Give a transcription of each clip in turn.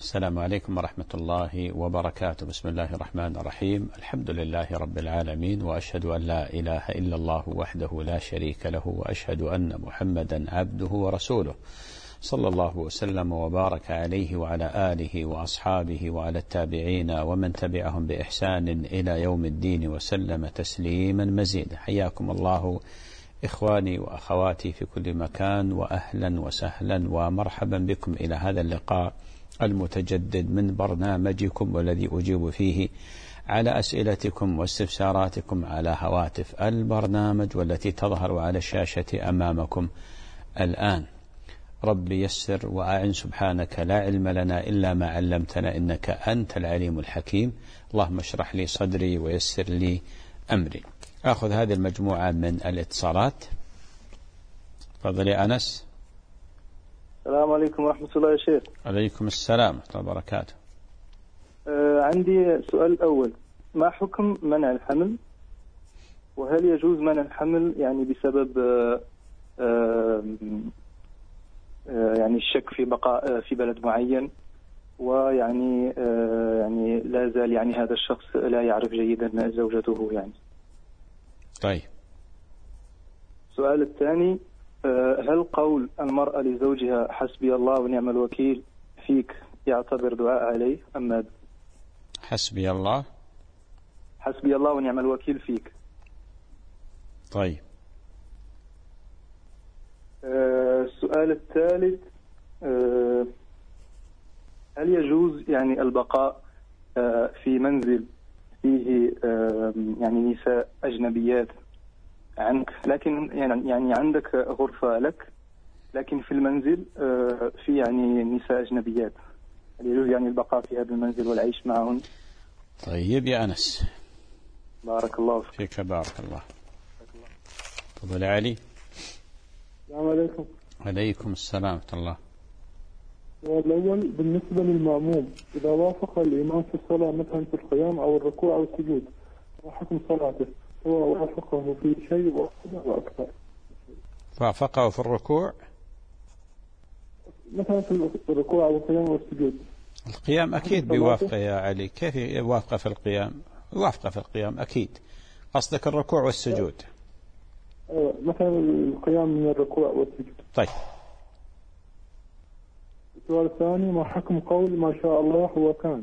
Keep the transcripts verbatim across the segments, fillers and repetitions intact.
السلام عليكم ورحمة الله وبركاته. بسم الله الرحمن الرحيم. الحمد لله رب العالمين، وأشهد أن لا إله إلا الله وحده لا شريك له، وأشهد أن محمدا عبده ورسوله، صلى الله وسلم وبارك عليه وعلى آله وأصحابه وعلى التابعين ومن تبعهم بإحسان إلى يوم الدين وسلم تسليما مزيدا. حياكم الله إخواني وأخواتي في كل مكان، وأهلا وسهلا ومرحبا بكم إلى هذا اللقاء المتجدد من برنامجكم، والذي أجيب فيه على أسئلتكم واستفساراتكم على هواتف البرنامج والتي تظهر على الشاشة أمامكم الآن. رب يسر وأعن، سبحانك لا علم لنا إلا ما علمتنا إنك أنت العليم الحكيم. اللهم اشرح لي صدري ويسر لي أمري. أخذ هذه المجموعة من الاتصالات. تفضل يا أنس. السلام عليكم ورحمة الله يا شيخ. عليكم السلام ورحمة الله وبركاته. آه عندي سؤال الأول، ما حكم منع الحمل؟ وهل يجوز منع الحمل يعني بسبب آه آه آه يعني الشك في بقاء في بلد معين، ويعني آه يعني لا زال يعني هذا الشخص لا يعرف جيدا زوجته يعني. طيب. السؤال الثاني، هل قول المرأة لزوجها حسبي الله ونعم الوكيل فيك يعتبر دعاء عليه أم ماذا؟ حسبي الله حسبي الله ونعم الوكيل فيك. طيب. آه السؤال الثالث، آه هل يجوز يعني البقاء آه في منزل فيه آه يعني نساء أجنبيات عنك، لكن يعني يعني عندك غرفة لك، لكن في المنزل في يعني نساء أجنبيات، هل يجوز يعني البقاء في هذا المنزل والعيش معهن؟ طيب يا أنس، بارك الله فيك. فيك بارك الله. تفضل يا علي. السلام عليكم. عليكم السلام ورحمة الله. والأول بالنسبة للمأموم، إذا وافق الإمام في الصلاة مثلا في القيام أو الركوع أو السجود، ما حكم صلاته؟ هو وافقه في شيء وأكثر. وافقه في الركوع مثلا في الركوع أو القيام أو السجود. القيام أكيد بيوافقه يا علي. كيف يوافقه في القيام؟ يوافقه في القيام أكيد. قصدك الركوع والسجود؟ أه مثلا القيام من الركوع والسجود. طيب. السؤال الثاني، ما حكم قول ما شاء الله وكان؟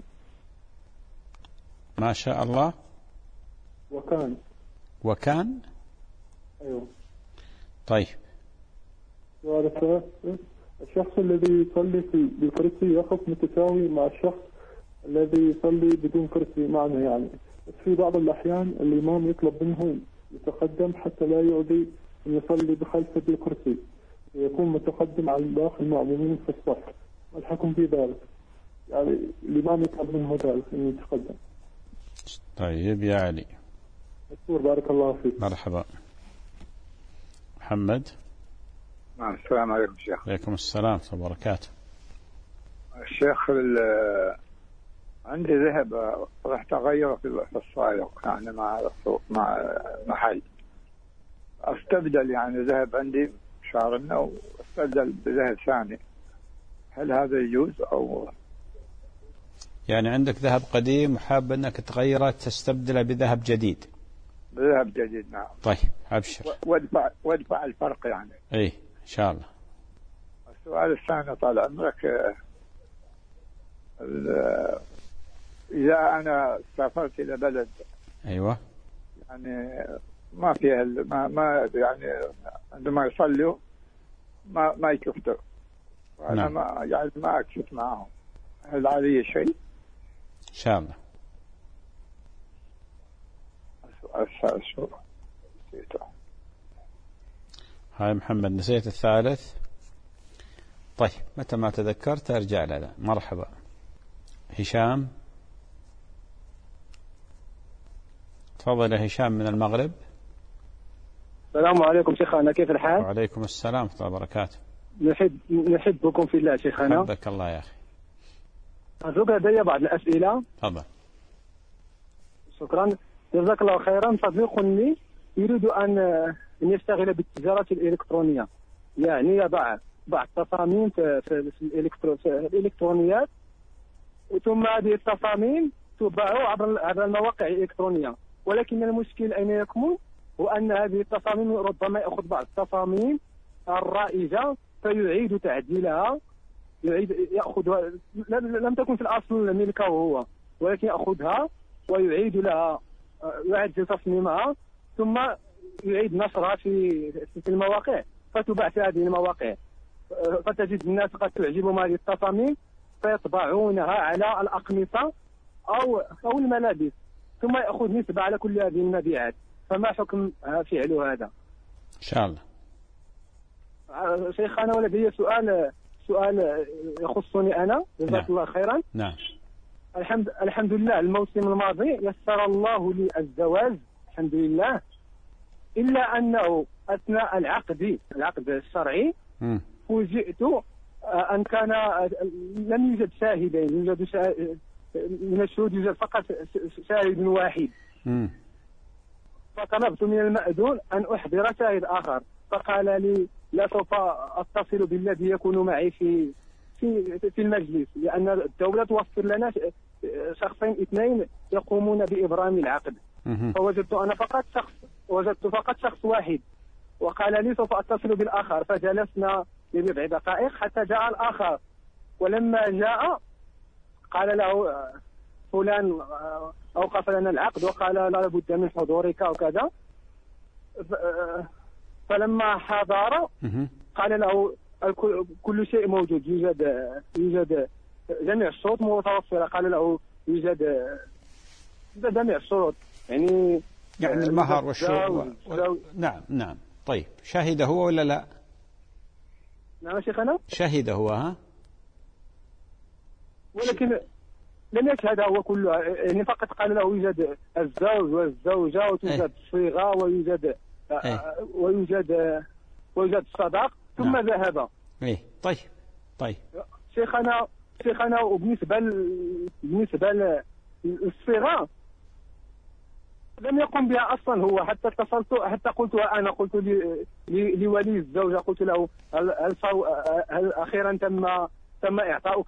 ما شاء الله وكان وكان أيوه. طيب. السؤال الثالث، الشخص الذي يصلي في بالكرسي يقف متساوي مع الشخص الذي يصلي بدون كرسي معنا يعني، بس في بعض الأحيان الإمام يطلب منه يتقدم حتى لا يؤذي أن يصلي بخلفه بالكرسي، ويكون متقدم عن باقي المأمومين في الصف. ما الحكم في ذلك؟ يعني الإمام يطلب منه ذلك أن يتقدم. طيب يا علي. مشكور، بارك الله فيك. مرحبا. محمد. نعم. السلام عليكم شيخ. عليكم السلام ورحمة الله وبركاته. الشيخ عندي ذهب رحت أغيره في الصايغ يعني مع مع محل، أستبدل يعني ذهب عندي شعرنا واستبدل بذهب ثاني، هل هذا يجوز أو؟ يعني عندك ذهب قديم وحاب أنك تغيره تستبدله بذهب جديد. بذهب جديد نعم. طيب أبشر. وادفع وادفع الفرق يعني. إيه إن شاء الله. السؤال الثاني طال عمرك، إذا أنا سافرت إلى بلد أيوة يعني ما فيها ما ما يعني عندما يصلوا ما ما يكفتوا، وأنا نعم. ما يعني ما أكفت معهم، هل علي شيء؟ إن شاء الله. السؤال شو؟ هاي محمد نسيت الثالث. طيب متى ما تذكرت أرجع لنا. مرحبا. هشام. تفضل يا هشام من المغرب. السلام عليكم شيخنا، كيف الحال؟ وعليكم السلام ورحمة الله وبركاته. نحب نحبكم في الله شيخنا. حبك الله يا أخي. أرجوك لدي بعض الأسئلة. تفضل. شكرا جزاك الله خيرا. صديق لي يريد أن يشتغل بالتجارة الإلكترونية، يعني يضع بعض التصاميم في, في, الإلكترو في الإلكترونيات ثم هذه التصاميم تباع عبر المواقع الإلكترونية. ولكن المشكل أين يكمن؟ هو أن هذه التصاميم ربما يأخذ بعض التصاميم الرائجة فيعيد تعديلها، يعيد يأخذها لم تكن في الأصل ملكه هو، ولكن يأخذها ويعيد لها يعدل تصميمها ثم يعيد نشرها في في المواقع فتباع في هذه المواقع. فتجد الناس قد تعجبهم هذه التصاميم فيطبعونها على الأقمصة أو أو الملابس ثم يأخذ نسبة على كل هذه المبيعات. فما حكم فعله هذا؟ إن شاء الله. شيخنا ولدي سؤال سؤال يخصني أنا جزاك نعم. الله خيرا. نعم. الحمد الحمد لله الموسم الماضي يسر الله لي الزواج الحمد لله، إلا أنه أثناء العقد العقد الشرعي م. فوجئت أن كان لم يوجد شاهدين، يوجد شاهد من الشهود يوجد فقط شاهد واحد. م. فطلبت من المأذون أن أحضر شاهد آخر فقال لي لا سوف أتصل بالذي يكون معي في في في المجلس، لأن الدولة توفر لنا شخصين اثنين يقومون بإبرام العقد. فوجدت أنا فقط شخص وجدت فقط شخص واحد، وقال لي سوف أتصل بالآخر. فجلسنا لبضع دقائق حتى جاء الآخر، ولما جاء قال له فلان أوقف لنا العقد وقال لا بد من حضورك وكذا. فلما حضر قال له كل شيء موجود، يوجد يوجد جميع الشروط متوفرة. قال له يوجد جميع الشروط، يعني يعني المهر والشروط و... نعم نعم. طيب شهد هو ولا لا؟ نعم شيخنا شهد هو ها، ولكن لم يشهد هو كله، يعني فقط قال له يوجد الزوج والزوجة وتوجد الصيغة ويوجد إيه؟ ويوجد ويوجد الصداق ثم نعم. ذهب. ايه طيب طيب شيخنا شيخنا وبالنسبة بالنسبة للصيغة لم يقم بها أصلا هو، حتى اتصلت حتى قلت أنا قلت لولي الزوجة قلت له هل هل, هل أخيرا تم تم إعطاؤك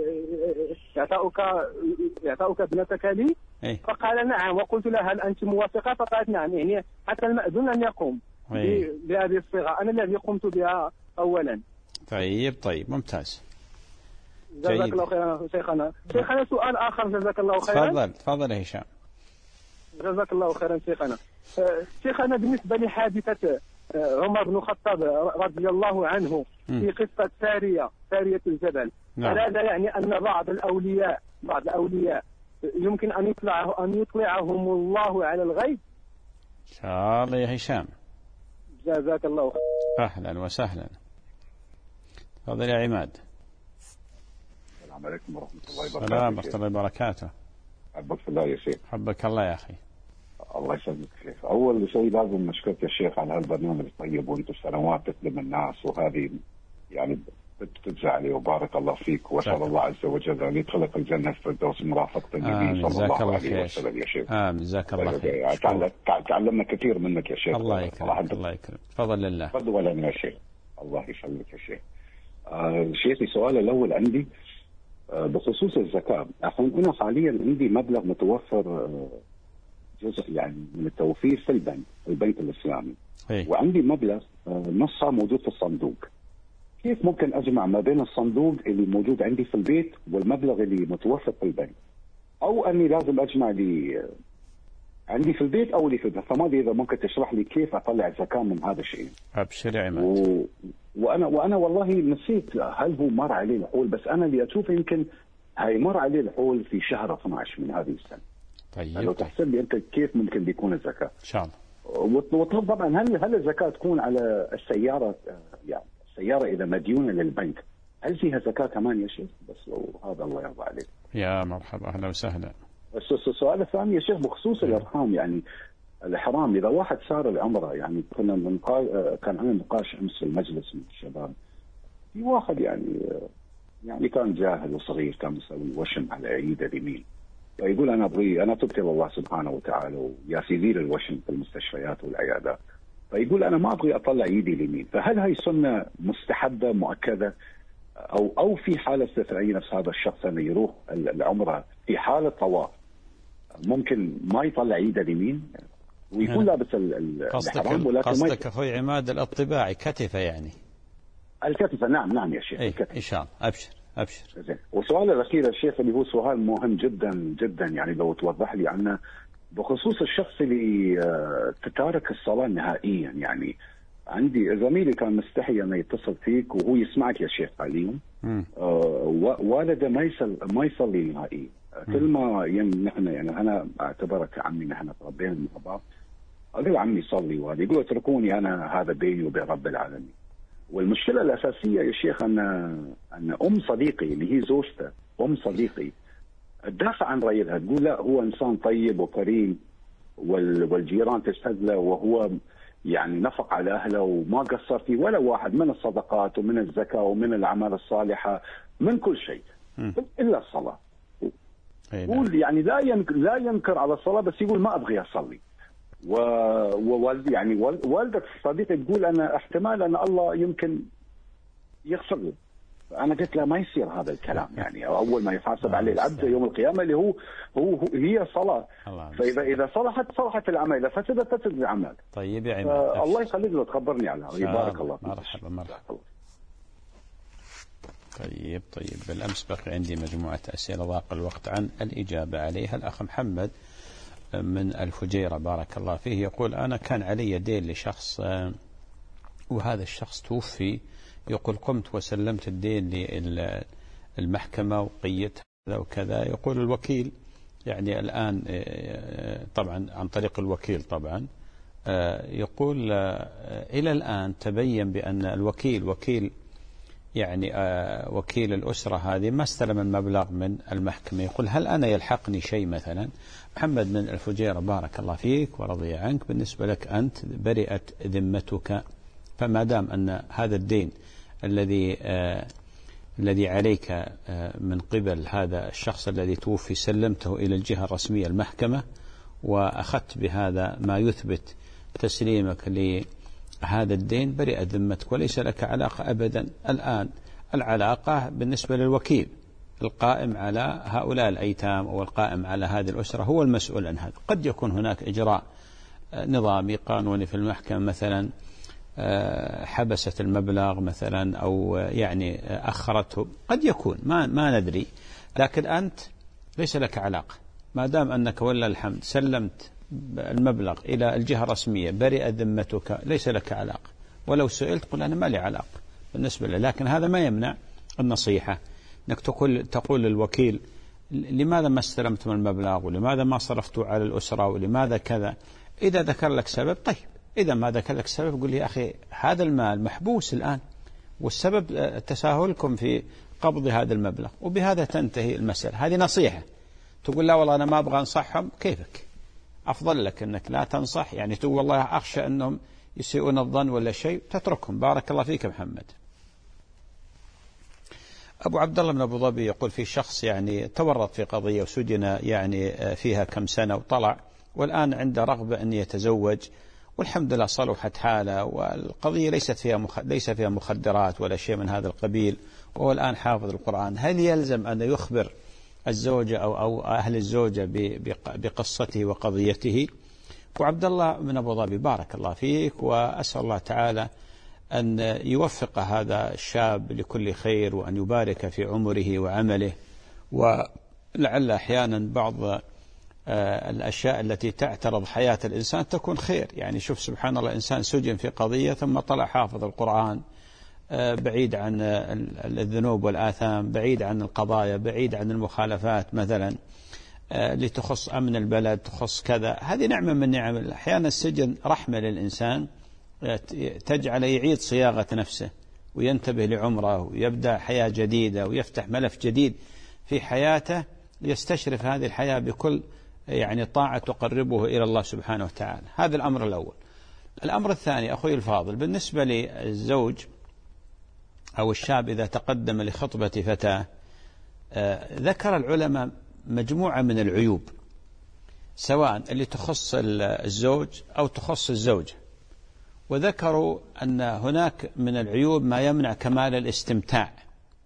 إعطاؤك إعطاؤك ابنتك لي؟ إيه؟ فقال نعم، وقلت له هل أنت موافقة؟ فقالت نعم. يعني حتى المأذون لم يقوم إيه؟ بهذه الصيغة، أنا الذي قمت بها أولا. طيب طيب ممتاز. جزاك الله خيرا شيخنا. شيخنا سؤال آخر جزاك الله خيرا. تفضل تفضل يا هشام. جزاك الله خيرا شيخنا. شيخنا بالنسبة لحادثة عمر بن الخطاب رضي الله عنه في قصة سارية سارية الجبل، نعم. هذا يعني أن بعض الأولياء بعض الأولياء يمكن أن يطلع أن يطلعهم الله على الغيب؟ إن شاء الله يا هشام. جزاك الله خيرا. أهلا وسهلا. تفضل يا عماد. السلام عليكم ورحمة الله وبركاته. السلام ورحمة الله وبركاته. حبك في الله يا شيخ. حبك الله يا أخي. الله يسلمك شيخ. أول شيء لازم نشكرك يا شيخ على هالبرنامج الطيب، وأنت سنوات تخدم الناس، وهذه يعني بتجزع لي وبارك الله فيك، وأسأل الله عز وجل أن يدخلك الجنة الفردوس مرافقة النبي صلى الله عليه وسلم يا شيخ. آمين. جزاك الله خير. تعلمنا كثير منك يا شيخ. الله يكرمك. الله يكرمك. تفضل لله. تفضل يا شيخ. الله يسلمك يا شيخ. آه شيخي سؤال الأول عندي آه بخصوص الزكاة. الحين أنا حاليا عندي مبلغ متوفر آه جزء يعني من التوفير في البنك البنك الإسلامي، هي. وعندي مبلغ آه نصها موجود في الصندوق. كيف ممكن أجمع ما بين الصندوق اللي موجود عندي في البيت والمبلغ اللي متوفر في البنك؟ أو أني لازم أجمع لي آه عندي في البيت أو اللي في البنك؟ فما أدري إذا ممكن تشرح لي كيف أطلع زكاة من هذا الشيء. أبشر يا عماد. و... وأنا وأنا والله نسيت هل هو مر عليه الحول، بس أنا اللي أشوفه يمكن هاي مر عليه الحول في شهر اثني عشر من هذه السنة. طيب لو تحسب لي أنت كيف ممكن بيكون الزكاة؟ إن شاء الله. وطلب طبعا هل هل الزكاة تكون على السيارة؟ يعني السيارة إذا مديونة للبنك هل فيها زكاة كمان يا شيخ؟ بس لو هذا الله يرضى عليك. يا مرحبا أهلا وسهلا. السؤال الثاني يا شيخ بخصوص الإرهام، يعني الإحرام إذا واحد صار العمرة، يعني كنا نقاش كان عندنا نقاش أمس في المجلس من الشباب، في واحد يعني يعني كان جاهل وصغير كان مسوي وشم على ايده اليمين، فيقول انا ابغي انا تبت الله سبحانه وتعالى ويزيل الوشم في المستشفيات والعيادات، فيقول انا ما ابغي اطلع ايدي اليمين، فهل هي سنه مستحبه مؤكده أو أو في حالة استثنائية نفس هذا الشخص أنه يروح العمرة في حالة طواف ممكن ما يطلع ايده اليمين ويكون لابس الحرام، ولكن قصدك اخوي عماد الاطباعي كتفه يعني الكتفه. نعم نعم يا شيخ. اي ان شاء الله. ابشر ابشر. زين. والسؤال الاخير يا شيخ اللي هو سؤال مهم جدا جدا، يعني لو توضح لي عنه بخصوص الشخص اللي تتارك الصلاه نهائيا. يعني عندي زميلي كان مستحي انه يتصل فيك وهو يسمعك يا شيخ حاليا. آه والده ما يصل ما يصلي نهائيا. كل ما يم نحن يعني انا اعتبرك عمي، نحن تربينا مع بعض، اقول عمي صلي وهذا يقول اتركوني انا هذا بيني وبين رب العالمين. والمشكله الاساسيه يا شيخ ان ان ام صديقي اللي هي زوجته، ام صديقي تدافع عن رأيها، تقول لا هو انسان طيب وكريم والجيران تشهد له وهو يعني نفق على اهله وما قصر في ولا واحد من الصدقات ومن الزكاه ومن الاعمال الصالحه من كل شيء الا الصلاه. يقول يعني لا ينكر لا ينكر على الصلاه، بس يقول ما ابغي اصلي. ووالدي يعني والدة صديقي تقول انا احتمال ان الله يمكن يغفر له. انا قلت له ما يصير هذا الكلام، يعني اول ما يحاسب عليه العبد يوم القيامه اللي هو هو, هو هي الصلاه. فاذا اذا صلحت صلحت العمل، اذا فسدت فسد العمل. طيب يا عماد الله يخليك لو تخبرني عنها. بارك الله فيك. مرحبا مرحبا. طيب طيب بالامس بقي عندي مجموعه اسئله ضاق الوقت عن الاجابه عليها. الاخ محمد من الفجيره بارك الله فيه يقول انا كان علي دين لشخص وهذا الشخص توفي، يقول قمت وسلمت الدين للمحكمة وقيت هذا وكذا. يقول الوكيل يعني الآن طبعا عن طريق الوكيل طبعا يقول إلى الآن تبين بأن الوكيل وكيل يعني وكيل الأسرة هذه ما استلم المبلغ من المحكمة. يقول هل أنا يلحقني شيء مثلا؟ محمد من الفجيرة بارك الله فيك ورضي عنك، بالنسبة لك أنت برئت ذمتك، فما دام أن هذا الدين الذي آه الذي عليك آه من قبل هذا الشخص الذي توفي سلمته إلى الجهة الرسمية المحكمة وأخذت بهذا ما يثبت تسليمك لهذا الدين، برئت ذمتك وليس لك علاقة أبدا. الآن العلاقة بالنسبة للوكيل القائم على هؤلاء الأيتام أو القائم على هذه الأسرة، هو المسؤول عن هذا. قد يكون هناك إجراء نظامي قانوني في المحكمة مثلا حبست المبلغ مثلا أو يعني أخرته، قد يكون ما ما ندري، لكن أنت ليس لك علاقة ما دام أنك ولله الحمد سلمت المبلغ إلى الجهة الرسمية برئت ذمتك، ليس لك علاقة. ولو سئلت قل أنا ما لي علاقة بالنسبة له، لكن هذا ما يمنع النصيحة أنك تقول تقول للوكيل لماذا ما استلمتم المبلغ ولماذا ما صرفتوا على الأسرة ولماذا كذا. إذا ذكر لك سبب طيب، إذا ما ذكر لك سبب قل لي يا أخي هذا المال محبوس الآن والسبب تساهلكم في قبض هذا المبلغ، وبهذا تنتهي المسألة. هذه نصيحة. تقول لا والله أنا ما أبغى أنصحهم، كيفك؟ أفضل لك أنك لا تنصح، يعني تقول والله أخشى أنهم يسيئون الظن ولا شيء، تتركهم. بارك الله فيك محمد. أبو عبد الله من أبو ظبي يقول في شخص يعني تورط في قضية وسجن يعني فيها كم سنة وطلع، والآن عنده رغبة أن يتزوج والحمد لله صلحت حاله، والقضية ليست فيها مخ... ليس فيها مخدرات ولا شيء من هذا القبيل، وهو الآن حافظ القرآن. هل يلزم أن يخبر الزوجة أو أو أهل الزوجة ب... بقصته وقضيته؟ وعبد الله من أبو ظبي بارك الله فيك، وأسأل الله تعالى أن يوفق هذا الشاب لكل خير وأن يبارك في عمره وعمله، ولعل أحيانا بعض الأشياء التي تعترض حياة الإنسان تكون خير. يعني شوف سبحان الله، إنسان سجن في قضية ثم طلع حافظ القرآن، بعيد عن الذنوب والآثام، بعيد عن القضايا، بعيد عن المخالفات مثلا لتخص أمن البلد، تخص كذا. هذه نعمة من نعم. أحيانا السجن رحمة للإنسان، تجعل يعيد صياغة نفسه وينتبه لعمره ويبدأ حياة جديدة ويفتح ملف جديد في حياته، يستشرف هذه الحياة بكل يعني طاعة تقربه إلى الله سبحانه وتعالى. هذا الأمر الأول. الأمر الثاني أخوي الفاضل، بالنسبة للزوج أو الشاب إذا تقدم لخطبة فتاة، آه ذكر العلماء مجموعة من العيوب سواء اللي تخص الزوج أو تخص الزوجة، وذكروا أن هناك من العيوب ما يمنع كمال الاستمتاع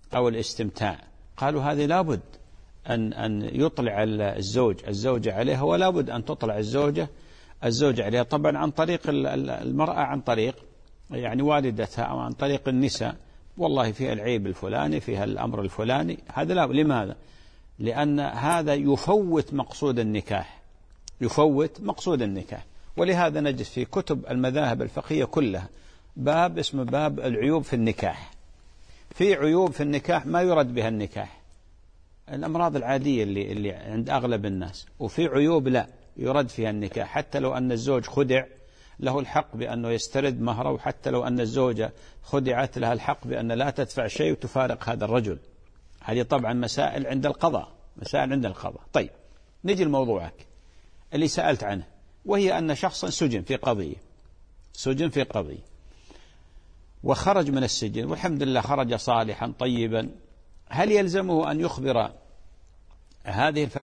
أو الاستمتاع. قالوا هذه لابد أن أن يطلع الزوج الزوجة عليها، ولا بد أن تطلع الزوجة الزوجة عليها، طبعا عن طريق المرأة، عن طريق يعني والدتها أو عن طريق النساء. والله فيها العيب الفلاني، فيها الأمر الفلاني، هذا لا. لماذا؟ لأن هذا يفوت مقصود النكاح، يفوت مقصود النكاح. ولهذا نجد في كتب المذاهب الفقهية كلها باب اسمه باب العيوب في النكاح. في عيوب في النكاح ما يرد بها النكاح، الأمراض العادية اللي, اللي عند أغلب الناس، وفي عيوب لا يرد فيها النكاح. حتى لو أن الزوج خدع له الحق بأنه يسترد مهره، وحتى لو أن الزوجة خدعت لها الحق بأن لا تدفع شيء وتفارق هذا الرجل. هذه طبعا مسائل عند القضاء، مسائل عند القضاء. طيب نجي لموضوعك اللي سألت عنه، وهي أن شخصا سجن في قضية، سجن في قضية وخرج من السجن والحمد لله خرج صالحا طيبا. هل يلزمه أن يخبر هذه الفتاة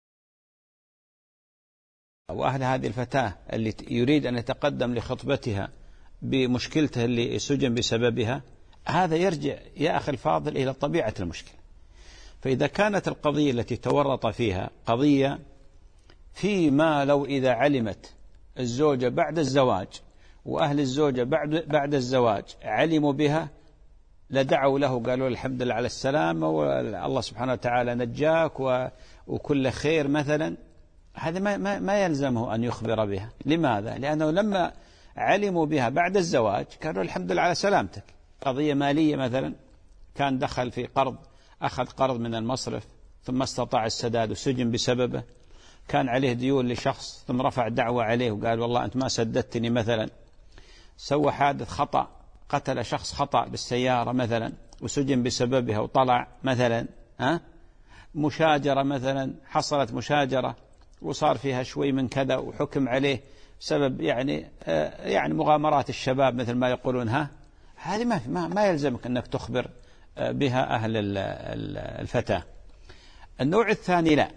وأهل هذه الفتاة اللي يريد أن يتقدم لخطبتها بمشكلته اللي سجن بسببها؟ هذا يرجع يا أخي الفاضل إلى طبيعة المشكلة. فإذا كانت القضية التي تورط فيها قضية فيما لو إذا علمت الزوجة بعد الزواج وأهل الزوجة بعد بعد الزواج علموا بها لدعوا له، قالوا الحمد لله على السلامة والله سبحانه وتعالى نجاك وكل خير مثلا، هذا ما, ما, ما يلزمه أن يخبر بها. لماذا؟ لأنه لما علموا بها بعد الزواج قالوا الحمد لله على سلامتك. قضية مالية مثلا، كان دخل في قرض، أخذ قرض من المصرف ثم استطاع السداد وسجن بسببه، كان عليه ديون لشخص ثم رفع دعوة عليه وقال والله أنت ما سددتني مثلا، سوى حادث خطأ، قتل شخص خطأ بالسيارة مثلا وسجن بسببها وطلع مثلا، ها مشاجرة مثلا، حصلت مشاجرة وصار فيها شوي من كذا وحكم عليه سبب يعني آه يعني مغامرات الشباب مثل ما يقولون، ها هذه ما ما, ما يلزمك أنك تخبر آه بها أهل الفتاة. النوع الثاني لا،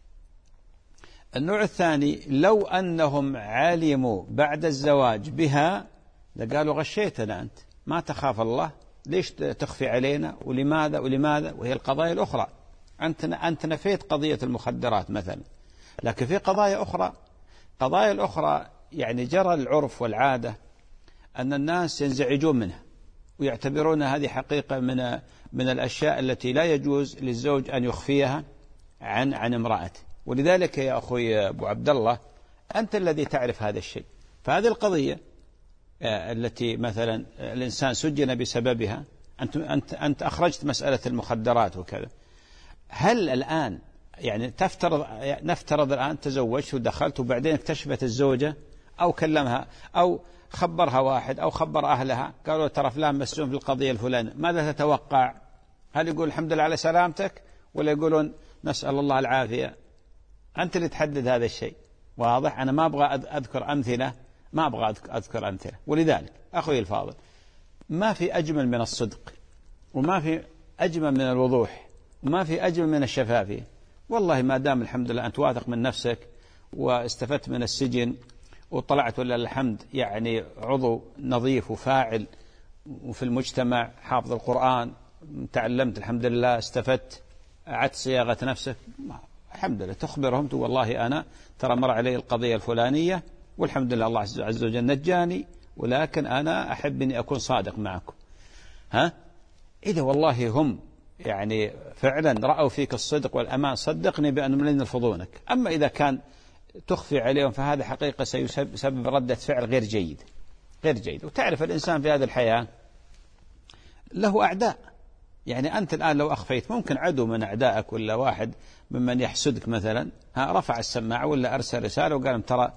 النوع الثاني لو أنهم علموا بعد الزواج بها لقالوا غشيتنا أنت، ما تخاف الله، ليش تخفي علينا ولماذا ولماذا؟ وهي القضايا الأخرى، أنت أنت نفيت قضية المخدرات مثلا، لكن في قضايا أخرى، قضايا الأخرى يعني جرى العرف والعادة أن الناس ينزعجون منها ويعتبرون هذه حقيقة من من الأشياء التي لا يجوز للزوج أن يخفيها عن عن امرأته. ولذلك يا أخوي أبو عبد الله أنت الذي تعرف هذا الشيء. فهذه القضية التي مثلا الإنسان سجن بسببها، أنت أنت أنت أخرجت مسألة المخدرات وكذا، هل الآن يعني تفترض نفترض الآن تزوجت ودخلت وبعدين اكتشفت الزوجة أو كلمها أو خبرها واحد أو خبر أهلها قالوا ترى فلان مسجون في القضية الفلانية، ماذا تتوقع؟ هل يقول الحمد لله على سلامتك ولا يقولون نسأل الله العافية؟ أنت اللي تحدد هذا الشيء. واضح؟ أنا ما أبغى أذكر أمثلة، ما أبغى أذكر أمثلة. ولذلك أخوي الفاضل ما في أجمل من الصدق، وما في أجمل من الوضوح، وما في أجمل من الشفافية. والله ما دام الحمد لله أنت واثق من نفسك واستفدت من السجن وطلعت ولله الحمد يعني عضو نظيف وفاعل وفي المجتمع، حافظ القرآن، تعلمت الحمد لله، استفدت، عدت صياغة نفسك، الحمد لله تخبرهم والله أنا ترى مر علي القضية الفلانية والحمد لله الله عز وجل نجاني، ولكن أنا أحب أني أكون صادق معكم. ها إذا والله هم يعني فعلا رأوا فيك الصدق والأمان صدقني بأنهم لن يرفضونك. أما إذا كان تخفي عليهم فهذا حقيقة سيسبب ردة فعل غير جيد، غير جيد. وتعرف الإنسان في هذه الحياة له أعداء، يعني أنت الآن لو أخفيت ممكن عدو من أعدائك ولا واحد ممن يحسدك مثلا ها رفع السماعة ولا أرسل رسالة وقال ترى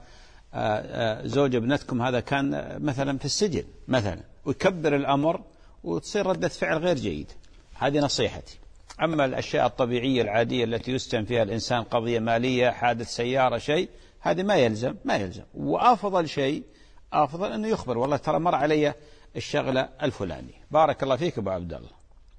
زوج ابنتكم هذا كان مثلا في السجن مثلا، ويكبر الأمر وتصير ردة فعل غير جيد. هذه نصيحتي. أما الأشياء الطبيعية العادية التي يستن فيها الإنسان، قضية مالية، حادث سيارة، شيء، هذه ما يلزم ما يلزم وأفضل شيء أفضل أنه يخبر والله ترى مر علي الشغلة الفلانية. بارك الله فيك أبو عبد الله.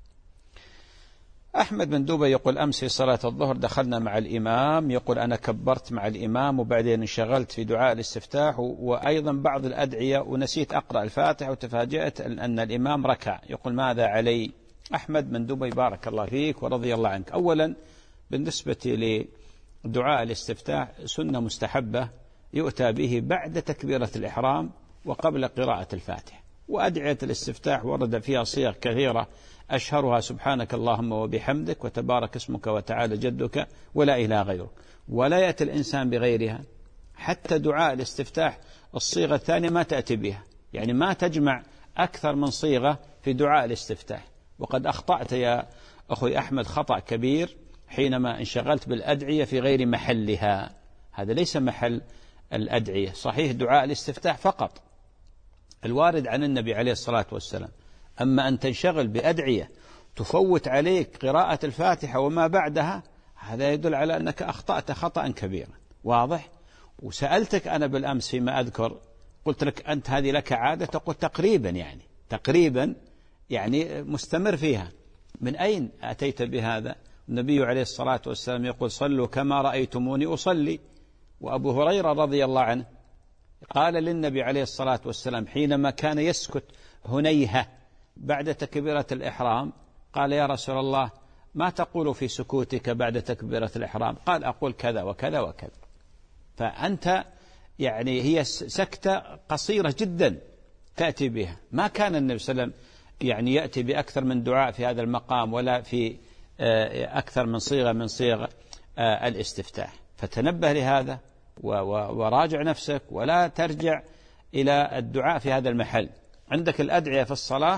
أحمد بن دوبة يقول أمس في صلاة الظهر دخلنا مع الإمام، يقول أنا كبرت مع الإمام وبعدين انشغلت في دعاء الاستفتاح وأيضا بعض الأدعية ونسيت أقرأ الفاتحة وتفاجأت أن الإمام ركع، يقول ماذا علي؟ أحمد من دبي بارك الله فيك ورضي الله عنك. أولا بالنسبة لدعاء الاستفتاح سنة مستحبة يؤتى به بعد تكبيرة الإحرام وقبل قراءة الفاتحة. وأدعية الاستفتاح ورد فيها صيغ كثيرة أشهرها سبحانك اللهم وبحمدك وتبارك اسمك وتعالى جدك ولا إله غيرك، ولا يأتي الإنسان بغيرها. حتى دعاء الاستفتاح الصيغة الثانية ما تأتي بها، يعني ما تجمع أكثر من صيغة في دعاء الاستفتاح. وقد أخطأت يا أخوي أحمد خطأ كبير حينما انشغلت بالأدعية في غير محلها، هذا ليس محل الأدعية. صحيح دعاء الاستفتاح فقط الوارد عن النبي عليه الصلاة والسلام، أما أن تنشغل بأدعية تفوت عليك قراءة الفاتحة وما بعدها، هذا يدل على أنك أخطأت خطأ كبيرا. واضح؟ وسألتك أنا بالأمس فيما أذكر، قلت لك أنت هذه لك عادة، تقول تقريبا يعني تقريبا يعني مستمر فيها. من أين أتيت بهذا؟ النبي عليه الصلاة والسلام يقول صلوا كما رأيتموني أصلي. وأبو هريرة رضي الله عنه قال للنبي عليه الصلاة والسلام حينما كان يسكت هنيهة بعد تكبيرة الإحرام، قال يا رسول الله ما تقول في سكوتك بعد تكبيرة الإحرام؟ قال أقول كذا وكذا وكذا. فأنت يعني هي سكتة قصيرة جدا تأتي بها. ما كان النبي صلى الله عليه وسلم يعني يأتي بأكثر من دعاء في هذا المقام ولا في أكثر من صيغة من صيغ الاستفتاح. فتنبه لهذا وراجع نفسك ولا ترجع إلى الدعاء في هذا المحل. عندك الأدعية في الصلاة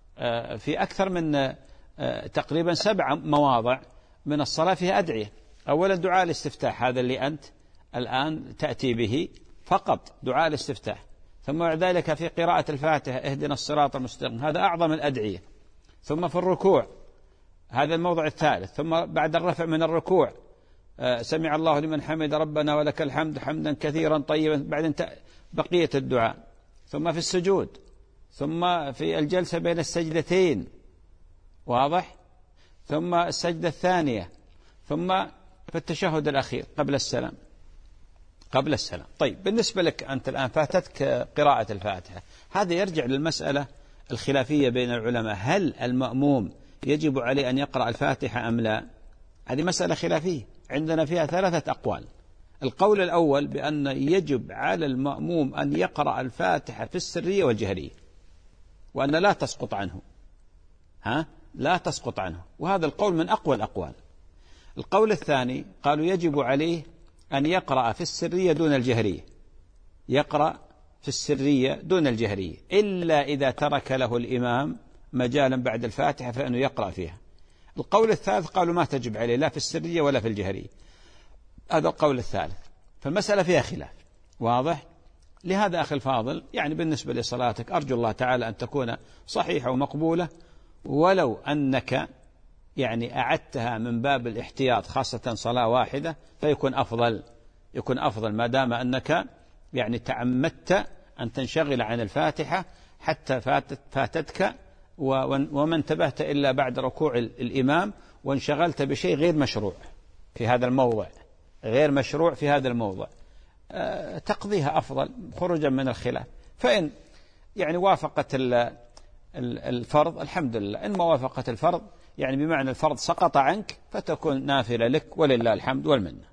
في أكثر من تقريبا سبع مواضع من الصلاة فيها أدعية. أولا دعاء الاستفتاح هذا اللي أنت الآن تأتي به فقط دعاء الاستفتاح، ثم بعد ذلك في قراءة الفاتحة اهدنا الصراط المستقيم، هذا أعظم الأدعية. ثم في الركوع هذا الموضع الثالث، ثم بعد الرفع من الركوع سمع الله لمن حمد ربنا ولك الحمد حمدا كثيرا طيبا، بعدين بقية الدعاء. ثم في السجود، ثم في الجلسة بين السجدتين، واضح؟ ثم السجدة الثانية، ثم في التشهد الأخير قبل السلام قبل السلام. طيب بالنسبة لك أنت الآن فاتتك قراءة الفاتحة، هذا يرجع للمسألة الخلافية بين العلماء، هل المأموم يجب عليه أن يقرأ الفاتحة أم لا؟ هذه مسألة خلافية عندنا فيها ثلاثة أقوال. القول الأول بأن يجب على المأموم أن يقرأ الفاتحة في السرية والجهرية، وأن لا تسقط عنه، ها لا تسقط عنه، وهذا القول من أقوى الأقوال. القول الثاني قالوا يجب عليه أن يقرأ في السرية دون الجهرية، يقرأ في السرية دون الجهرية، إلا إذا ترك له الإمام مجالا بعد الفاتحة فإنه يقرأ فيها. القول الثالث قالوا ما تجب عليه لا في السرية ولا في الجهرية، هذا القول الثالث. فالمسألة فيها خلاف، واضح؟ لهذا أخي الفاضل يعني بالنسبة لصلاتك أرجو الله تعالى أن تكون صحيحة ومقبولة، ولو أنك يعني أعدتها من باب الاحتياط، خاصة صلاة واحدة فيكون أفضل، يكون أفضل ما دام أنك يعني تعمدت أن تنشغل عن الفاتحة حتى فاتت فاتتك وما انتبهت إلا بعد ركوع الإمام، وانشغلت بشيء غير مشروع في هذا الموضع، غير مشروع في هذا الموضع، تقضيها أفضل خروجا من الخلاف. فإن يعني وافقت الفرض الحمد لله، إن ما وافقت الفرض يعني بمعنى الفرض سقط عنك فتكون نافلة لك ولله الحمد والمنة.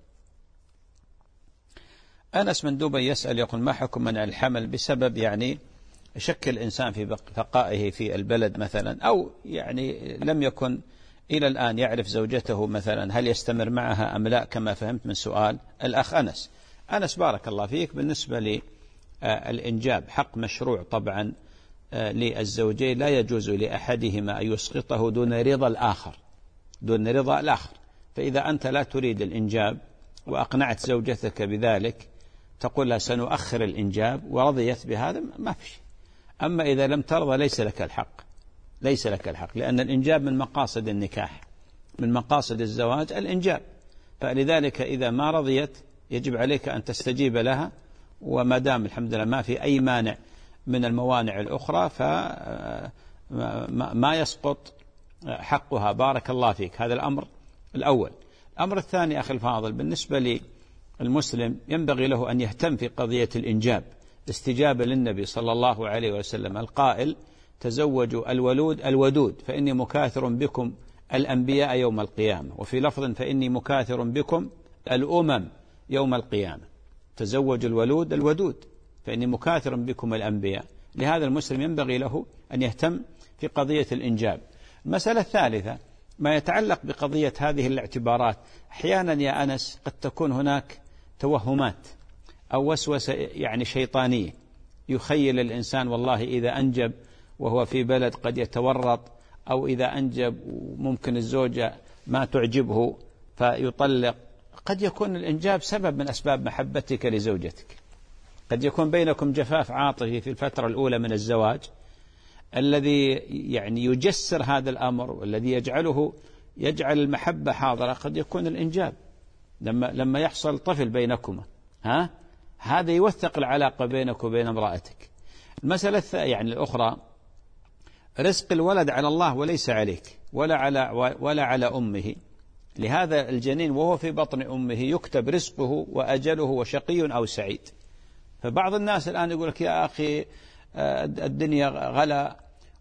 أنس من دبي يسأل يقول ما حكم منع الحمل بسبب يعني شك الإنسان في بقائه في البلد مثلا، أو يعني لم يكن إلى الآن يعرف زوجته مثلا، هل يستمر معها أم لا كما فهمت من سؤال الأخ أنس. أنس بارك الله فيك، بالنسبة للإنجاب حق مشروع طبعا للزوجين، لا يجوز لأحدهما أن يسقطه دون رضا الآخر، دون رضا الآخر. فإذا أنت لا تريد الإنجاب وأقنعت زوجتك بذلك تقول لها سنؤخر الإنجاب ورضيت بهذا ما في شيء. أما إذا لم ترضى ليس لك الحق، ليس لك الحق، لأن الإنجاب من مقاصد النكاح، من مقاصد الزواج الإنجاب. فلذلك إذا ما رضيت يجب عليك أن تستجيب لها، وما دام الحمد لله ما في أي مانع من الموانع الأخرى فما يسقط حقها. بارك الله فيك. هذا الأمر الأول. الأمر الثاني أخي الفاضل، بالنسبة للمسلم ينبغي له أن يهتم في قضية الإنجاب، استجابة للنبي صلى الله عليه وسلم القائل تزوجوا الولود الودود فإني مكاثر بكم الأنبياء يوم القيامة، وفي لفظ فإني مكاثر بكم الأمم يوم القيامة. تزوجوا الولود الودود فإني مكاثر بكم الأنبياء. لهذا المسلم ينبغي له أن يهتم في قضية الإنجاب. المسألة الثالثة ما يتعلق بقضية هذه الاعتبارات. أحيانا يا أنس قد تكون هناك توهمات أو وسوسة يعني شيطانية، يخيل الإنسان والله إذا أنجب وهو في بلد قد يتورط، أو إذا أنجب ممكن الزوجة ما تعجبه فيطلق. قد يكون الإنجاب سبب من أسباب محبتك لزوجتك، قد يكون بينكم جفاف عاطفي في الفترة الأولى من الزواج الذي يعني يجسر هذا الأمر والذي يجعله يجعل المحبة حاضرة. قد يكون الإنجاب لما لما يحصل طفل بينكما، ها هذا يوثق العلاقة بينك وبين امرأتك. المسألة يعني الأخرى، رزق الولد على الله وليس عليك ولا على ولا على أمه. لهذا الجنين وهو في بطن أمه يكتب رزقه وأجله وشقي أو سعيد. فبعض الناس الآن يقول لك يا أخي الدنيا غلا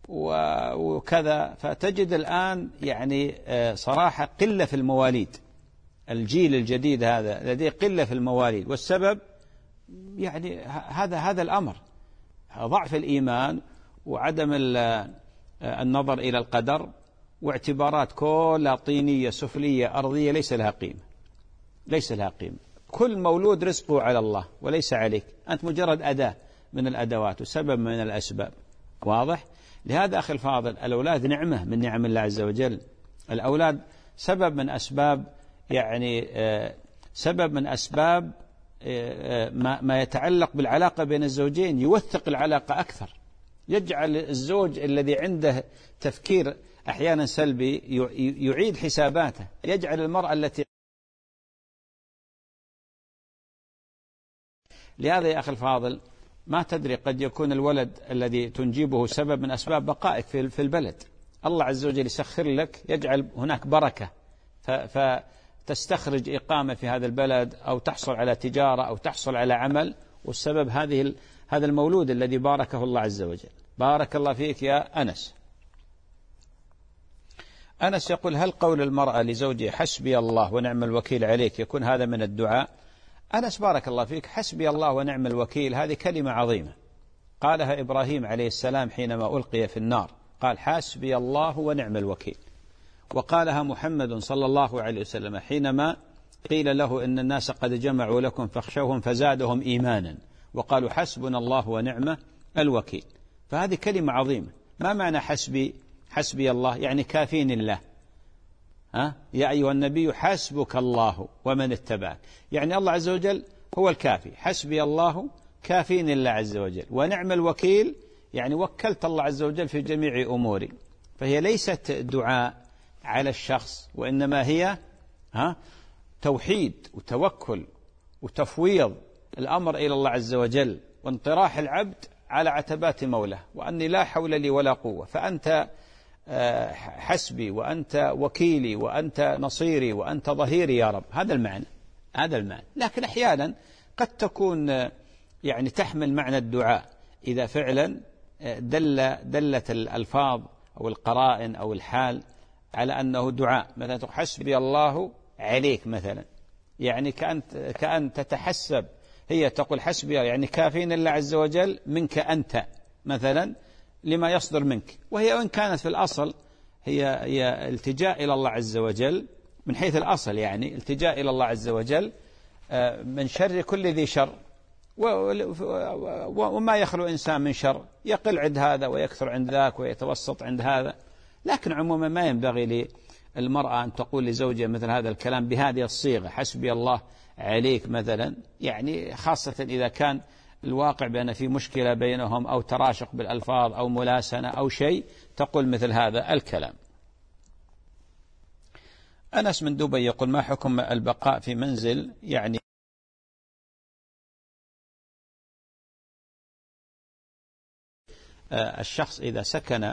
وكذا، فتجد الآن يعني صراحة قلة في المواليد. الجيل الجديد هذا لديه قلة في المواليد، والسبب يعني هذا هذا الأمر، ضعف الإيمان وعدم النظر إلى القدر واعتبارات كلها طينية سفلية أرضية ليس لها قيمة، ليس لها قيمة. كل مولود رزقه على الله وليس عليك، أنت مجرد أداة من الأدوات وسبب من الأسباب. واضح؟ لهذا أخي الفاضل الأولاد نعمة من نعم الله عز وجل. الأولاد سبب من أسباب يعني سبب من أسباب ما يتعلق بالعلاقة بين الزوجين، يوثق العلاقة أكثر، يجعل الزوج الذي عنده تفكير أحيانا سلبي يعيد حساباته، يجعل المرأة التي. لهذا يا أخي الفاضل ما تدري قد يكون الولد الذي تنجبه سبب من أسباب بقائك في البلد. الله عز وجل يسخر لك، يجعل هناك بركة فتستخرج إقامة في هذا البلد أو تحصل على تجارة أو تحصل على عمل، والسبب هذه هذا المولود الذي باركه الله عز وجل. بارك الله فيك يا أنس. أنس يقول هل قول المرأة لزوجها حسبي الله ونعم الوكيل عليك يكون هذا من الدعاء؟ أنس بارك الله فيك، حسبي الله ونعم الوكيل هذه كلمة عظيمة قالها إبراهيم عليه السلام حينما ألقي في النار، قال حسبي الله ونعم الوكيل. وقالها محمد صلى الله عليه وسلم حينما قيل له إن الناس قد جمعوا لكم فاخشوهم فزادهم إيمانا وقالوا حسبنا الله ونعم الوكيل. فهذه كلمة عظيمة. ما معنى حسبي؟ حسبي الله يعني كافين الله، ها؟ يا أيها النبي حسبك الله ومن اتبعك، يعني الله عز وجل هو الكافي. حسبي الله كافين الله عز وجل. ونعم الوكيل يعني وكلت الله عز وجل في جميع أموري. فهي ليست دعاء على الشخص، وإنما هي ها توحيد وتوكل وتفويض الأمر إلى الله عز وجل، وانطراح العبد على عتبات مولاه، وأني لا حول لي ولا قوة، فأنت حسبي وأنت وكيلي وأنت نصيري وأنت ظهيري يا رب. هذا المعنى، هذا المعنى. لكن أحيانا قد تكون يعني تحمل معنى الدعاء إذا فعلا دل دلت الألفاظ أو القرائن أو الحال على أنه دعاء. مثلا تقول حسبي الله عليك مثلا، يعني كأن كأن تتحسب، هي تقول حسبي يعني كافين الله عز وجل منك أنت مثلا لما يصدر منك، وهي وإن كانت في الأصل هي هي التجاء إلى الله عز وجل من حيث الأصل، يعني التجاء إلى الله عز وجل من شر كل ذي شر، وما يخلو إنسان من شر، يقل عند هذا ويكثر عند ذاك ويتوسط عند هذا. لكن عموما ما ينبغي للمرأة أن تقول لزوجها مثل هذا الكلام بهذه الصيغة حسبي الله عليك مثلا، يعني خاصة إذا كان الواقع بأن في مشكلة بينهم أو تراشق بالألفاظ أو ملاسنة أو شيء، تقول مثل هذا الكلام. أنس من دبي يقول ما حكم البقاء في منزل يعني الشخص إذا سكن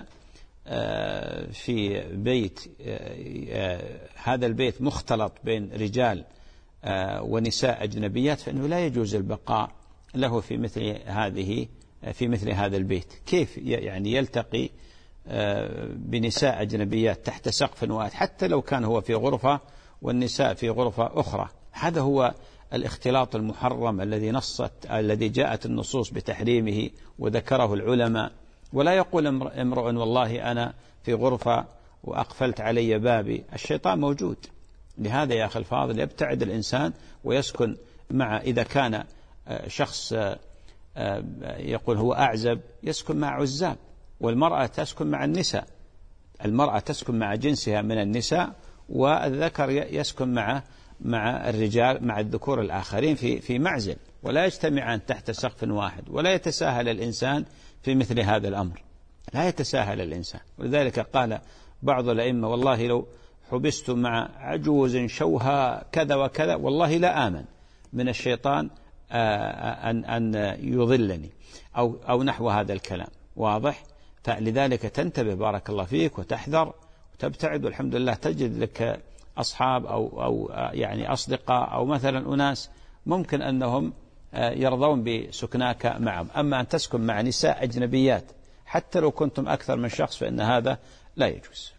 في بيت هذا البيت مختلط بين رجال ونساء أجنبيات، فإنه لا يجوز البقاء له في مثل هذه في مثل هذا البيت؟ كيف يعني يلتقي بنساء أجنبيات تحت سقف واحد حتى لو كان هو في غرفة والنساء في غرفة أخرى؟ هذا هو الاختلاط المحرم الذي نصت الذي جاءت النصوص بتحريمه وذكره العلماء. ولا يقول امرؤ والله أنا في غرفة وأقفلت علي بابي، الشيطان موجود. لهذا يا أخي الفاضل يبتعد الإنسان ويسكن مع، إذا كان شخص يقول هو أعزب يسكن مع عزاب، والمرأة تسكن مع النساء، المرأة تسكن مع جنسها من النساء، والذكر يسكن مع مع الرجال مع الذكور الآخرين في في معزل، ولا يجتمعان تحت سقف واحد. ولا يتساهل الإنسان في مثل هذا الأمر، لا يتساهل الإنسان. ولذلك قال بعض الأئمة والله لو حبست مع عجوز شوها كذا وكذا والله لا آمن من الشيطان أن أن يضلني أو أو نحو هذا الكلام. واضح؟ فلذلك تنتبه بارك الله فيك وتحذر وتبتعد، والحمد لله تجد لك أصحاب أو أو يعني أصدقاء أو مثلا أناس ممكن أنهم يرضون بسكناك معهم. أما أن تسكن مع نساء أجنبيات حتى لو كنتم أكثر من شخص فإن هذا لا يجوز.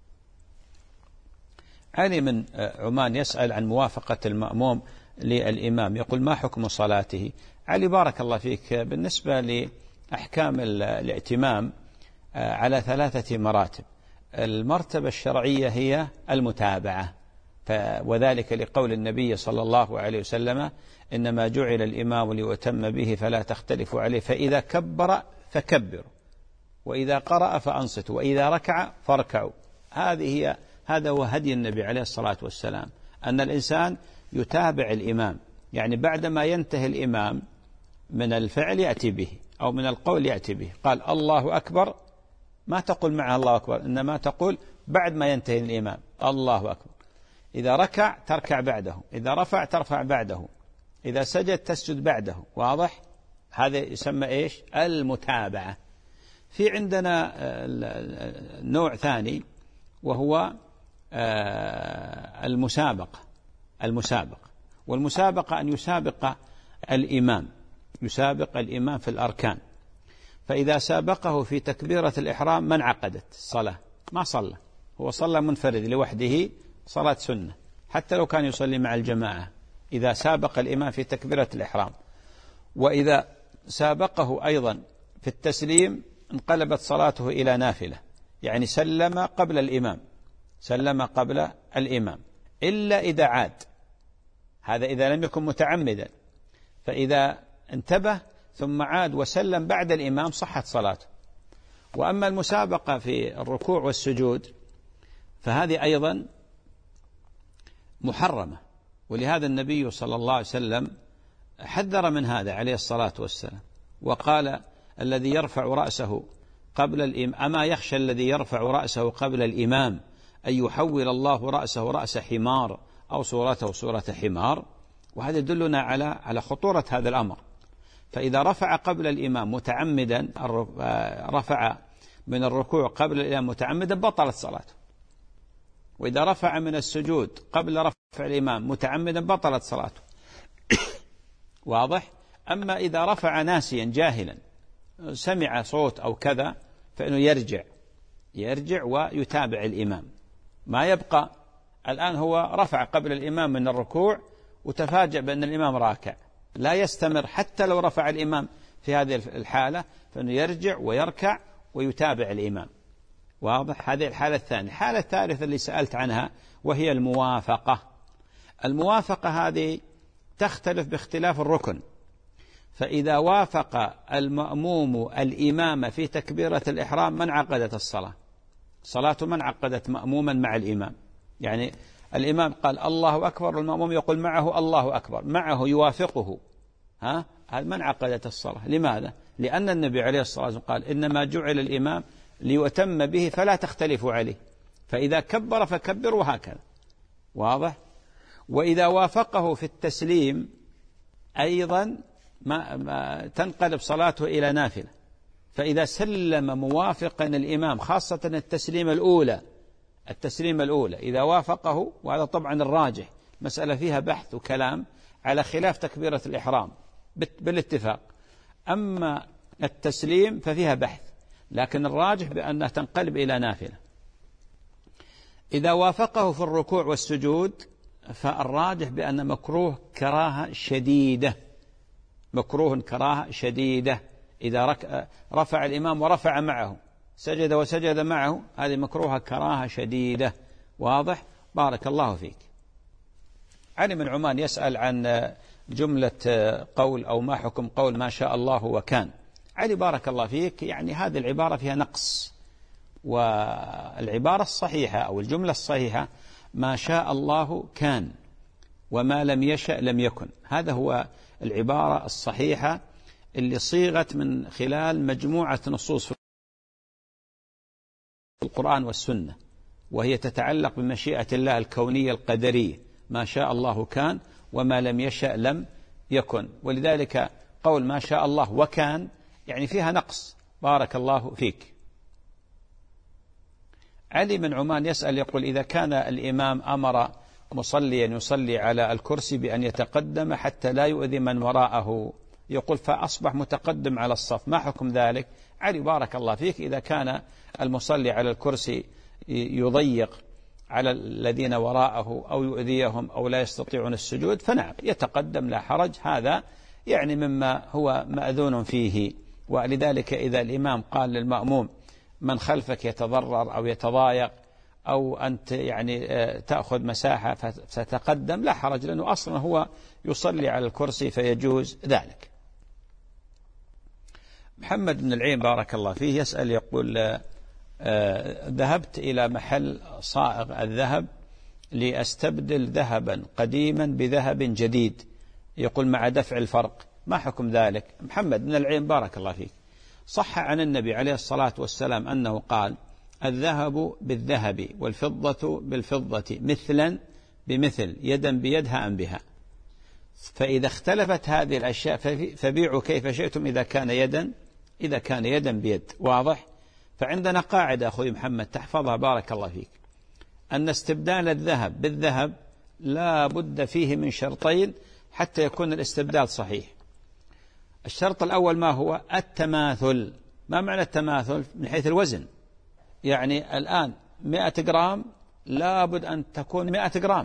علي من عمان يسأل عن موافقة المأموم للإمام، يقول ما حكم صلاته؟ علي بارك الله فيك، بالنسبة لأحكام الائتمام على ثلاثة مراتب. المرتبة الشرعية هي المتابعة، وذلك لقول النبي صلى الله عليه وسلم إنما جعل الإمام ليؤتم به فلا تختلفوا عليه، فإذا كبر فكبروا، وإذا قرأ فأنصتوا، وإذا ركع فاركعوا. هذه هي هذا هو هدي النبي عليه الصلاة والسلام، أن الإنسان يتابع الإمام، يعني بعدما ينتهي الإمام من الفعل يأتي به أو من القول يأتي به. قال الله أكبر ما تقول معه الله أكبر، إنما تقول بعد ما ينتهي الإمام الله أكبر. إذا ركع تركع بعده، إذا رفع ترفع بعده، إذا سجد تسجد بعده. واضح؟ هذا يسمى إيش؟ المتابعة. في عندنا نوع ثاني وهو المسابقة. المسابقة والمسابقة أن يسابق الإمام، يسابق الإمام في الأركان، فإذا سابقه في تكبيرة الإحرام ما انعقدت الصلاة، ما صلى، هو صلى منفرد لوحده صلاة سنة حتى لو كان يصلي مع الجماعة إذا سابق الإمام في تكبيرة الإحرام. وإذا سابقه أيضا في التسليم انقلبت صلاته إلى نافلة، يعني سلم قبل الإمام، سلم قبل الإمام إلا إذا عاد، هذا إذا لم يكن متعمدا. فإذا انتبه ثم عاد وسلم بعد الإمام صحت صلاته. وأما المسابقة في الركوع والسجود فهذه أيضا محرمة، ولهذا النبي صلى الله عليه وسلم حذر من هذا عليه الصلاة والسلام، وقال الذي يرفع رأسه قبل الإمام أما يخشى الذي يرفع رأسه قبل الإمام أن يحول الله رأسه رأس حمار أو صورته صورة حمار. وهذا يدلنا على على خطورة هذا الأمر. فإذا رفع قبل الإمام متعمدا، رفع من الركوع قبل الإمام متعمدا بطلت صلاته، وإذا رفع من السجود قبل رفع الإمام متعمدا بطلت صلاته. واضح؟ أما إذا رفع ناسيا جاهلا سمع صوت أو كذا فإنه يرجع يرجع ويتابع الإمام، ما يبقى الآن هو رفع قبل الإمام من الركوع وتفاجأ بأن الإمام راكع، لا يستمر حتى لو رفع الإمام في هذه الحالة، فإنه يرجع ويركع ويتابع الإمام. واضح؟ هذه الحالة الثانية. الحالة الثالثة اللي سألت عنها وهي الموافقة. الموافقة هذه تختلف باختلاف الركن، فإذا وافق المأموم الإمام في تكبيرة الإحرام من عقدت الصلاة، صلاته من عقدت مأموما مع الإمام، يعني الإمام قال الله أكبر والمأموم يقول معه الله أكبر، معه يوافقه، ها هذا من عقدت الصلاة. لماذا؟ لأن النبي عليه الصلاة والسلام قال إنما جعل الإمام ليؤتم به فلا تختلفوا عليه، فإذا كبر فكبر وهكذا. واضح؟ وإذا وافقه في التسليم أيضا ما ما تنقلب صلاته إلى نافلة، فإذا سلم موافقا الإمام خاصة التسليم الأولى التسليم الأولى إذا وافقه، وهذا طبعا الراجح، مسألة فيها بحث وكلام على خلاف تكبيرة الإحرام بالاتفاق. أما التسليم ففيها بحث، لكن الراجح بأنها تنقلب إلى نافلة. إذا وافقه في الركوع والسجود فالراجح بأن مكروه كراهة شديدة، مكروه كراهة شديدة. إذا رك... رفع الإمام ورفع معه، سجد وسجد معه، هذه مكروهة كراهة شديدة. واضح؟ بارك الله فيك. علي من عمان يسأل عن جملة قول أو ما حكم قول ما شاء الله وكان. علي بارك الله فيك، يعني هذه العبارة فيها نقص، والعبارة الصحيحة أو الجملة الصحيحة ما شاء الله كان وما لم يشأ لم يكن. هذا هو العبارة الصحيحة اللي صيغت من خلال مجموعة نصوص في القرآن والسنة، وهي تتعلق بمشيئة الله الكونية القدرية. ما شاء الله كان وما لم يشأ لم يكن. ولذلك قول ما شاء الله وكان يعني فيها نقص. بارك الله فيك. علي من عمان يسأل يقول إذا كان الإمام أمر مصليا يصلي على الكرسي بأن يتقدم حتى لا يؤذي من وراءه، يقول فأصبح متقدم على الصف، ما حكم ذلك؟ علي بارك الله فيك، إذا كان المصلي على الكرسي يضيق على الذين وراءه أو يؤذيهم أو لا يستطيعون السجود فنعم يتقدم لا حرج، هذا يعني مما هو مأذون فيه. ولذلك إذا الإمام قال للمأموم من خلفك يتضرر أو يتضايق أو أنت يعني تأخذ مساحة فتتقدم لا حرج، لأنه أصلا هو يصلي على الكرسي فيجوز ذلك. محمد بن العين بارك الله فيه يسأل يقول ذهبت إلى محل صائغ الذهب لأستبدل ذهبا قديما بذهب جديد، يقول مع دفع الفرق، ما حكم ذلك؟ محمد بن العين بارك الله فيك، صح عن النبي عليه الصلاة والسلام أنه قال الذهب بالذهب والفضة بالفضة مثلا بمثل يدا بيد هاء بها، فإذا اختلفت هذه الأشياء فبيعوا كيف شئتم إذا كان يدا إذا كان يدا بيد. واضح؟ فعندنا قاعدة أخوي محمد تحفظها بارك الله فيك، أن استبدال الذهب بالذهب لا بد فيه من شرطين حتى يكون الاستبدال صحيح. الشرط الأول ما هو؟ التماثل. ما معنى التماثل؟ من حيث الوزن، يعني الآن مئة جرام لا بد أن تكون مئة جرام،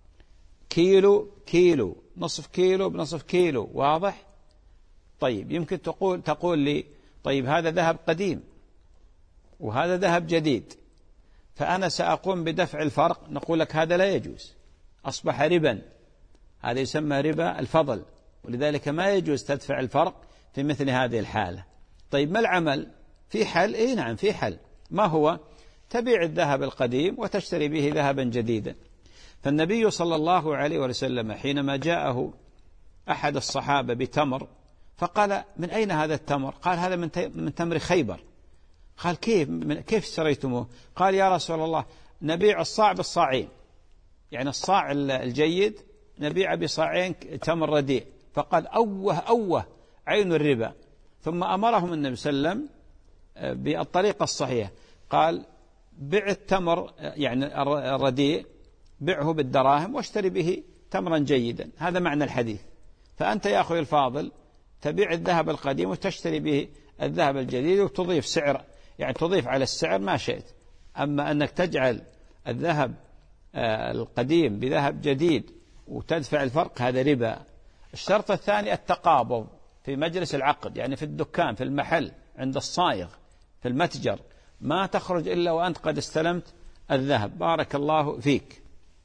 كيلو كيلو، نصف كيلو بنصف كيلو. واضح؟ طيب يمكن تقول تقول لي طيب هذا ذهب قديم وهذا ذهب جديد، فأنا سأقوم بدفع الفرق. نقول لك هذا لا يجوز، أصبح ربا، هذا يسمى ربا الفضل، ولذلك ما يجوز تدفع الفرق في مثل هذه الحالة. طيب ما العمل؟ في حل؟ إيه نعم في حل. ما هو؟ تبيع الذهب القديم وتشتري به ذهبا جديدا. فالنبي صلى الله عليه وسلم حينما جاءه أحد الصحابة بتمر فقال من أين هذا التمر؟ قال هذا من تمر خيبر. قال كيف كيف اشتريتموه؟ قال يا رسول الله نبيع الصاع بالصاعين، يعني الصاع الجيد نبيع بصاعين تمر رديء. فقال أوه أوه عين الربا. ثم أمرهم النبي صلى الله عليه وسلم بالطريقة الصحيحة، قال بع التمر يعني الرديء بعه بالدراهم واشتري به تمرا جيدا. هذا معنى الحديث. فأنت يا أخوي الفاضل تبيع الذهب القديم وتشتري به الذهب الجديد وتضيف سعر، يعني تضيف على السعر ما شئت. أما أنك تجعل الذهب القديم بذهب جديد وتدفع الفرق هذا ربا. الشرط الثاني التقابض في مجلس العقد، يعني في الدكان في المحل عند الصائغ في المتجر، ما تخرج إلا وأنت قد استلمت الذهب. بارك الله فيك.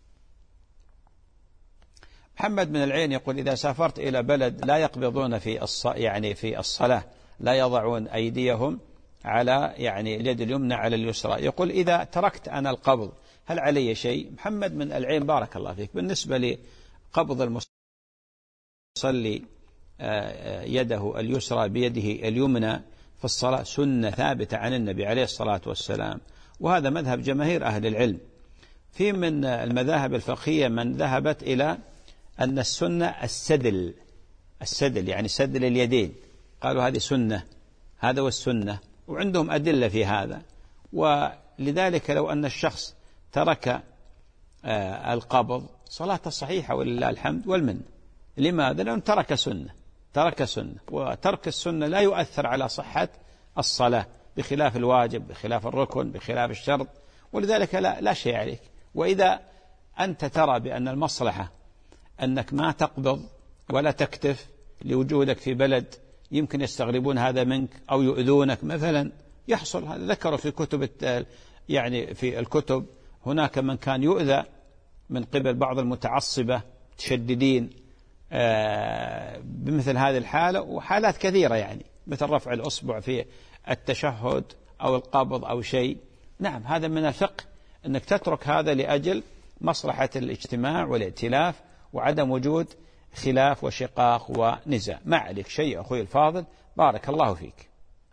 محمد من العين يقول إذا سافرت إلى بلد لا يقبضون في الص... يعني في الصلاة لا يضعون أيديهم على يعني اليد اليمنى على اليسرى، يقول إذا تركت أنا القبض هل علي شيء؟ محمد من العين بارك الله فيك، بالنسبة لقبض المصلي يده اليسرى بيده اليمنى في الصلاة سنة ثابتة عن النبي عليه الصلاة والسلام، وهذا مذهب جماهير أهل العلم. في من المذاهب الفقهية من ذهبت إلى أن السنة السدل، السدل يعني سدل اليدين، قالوا هذه سنة، هذا والسنة، وعندهم أدلة في هذا. ولذلك لو أن الشخص ترك القبض صلاته صحيحة ولله الحمد والمن. لماذا؟ لأنه ترك سنة، ترك سنة، وترك السنة لا يؤثر على صحة الصلاة بخلاف الواجب، بخلاف الركن، بخلاف الشرط، ولذلك لا, لا شيء عليك. وإذا أنت ترى بأن المصلحة أنك ما تقبض ولا تكتف لوجودك في بلد يمكن يستغربون هذا منك أو يؤذونك مثلا، يحصل هذا. ذكروا في كتب يعني في الكتب هناك من كان يؤذى من قبل بعض المتعصبة تشددين بمثل هذه الحالة، وحالات كثيرة يعني مثل رفع الأصبع في التشهد أو القبض أو شيء. نعم هذا من الفقه أنك تترك هذا لأجل مصلحة الاجتماع والائتلاف وعدم وجود خلاف وشقاق ونزاع. ما عليك شيء أخوي الفاضل، بارك الله فيك.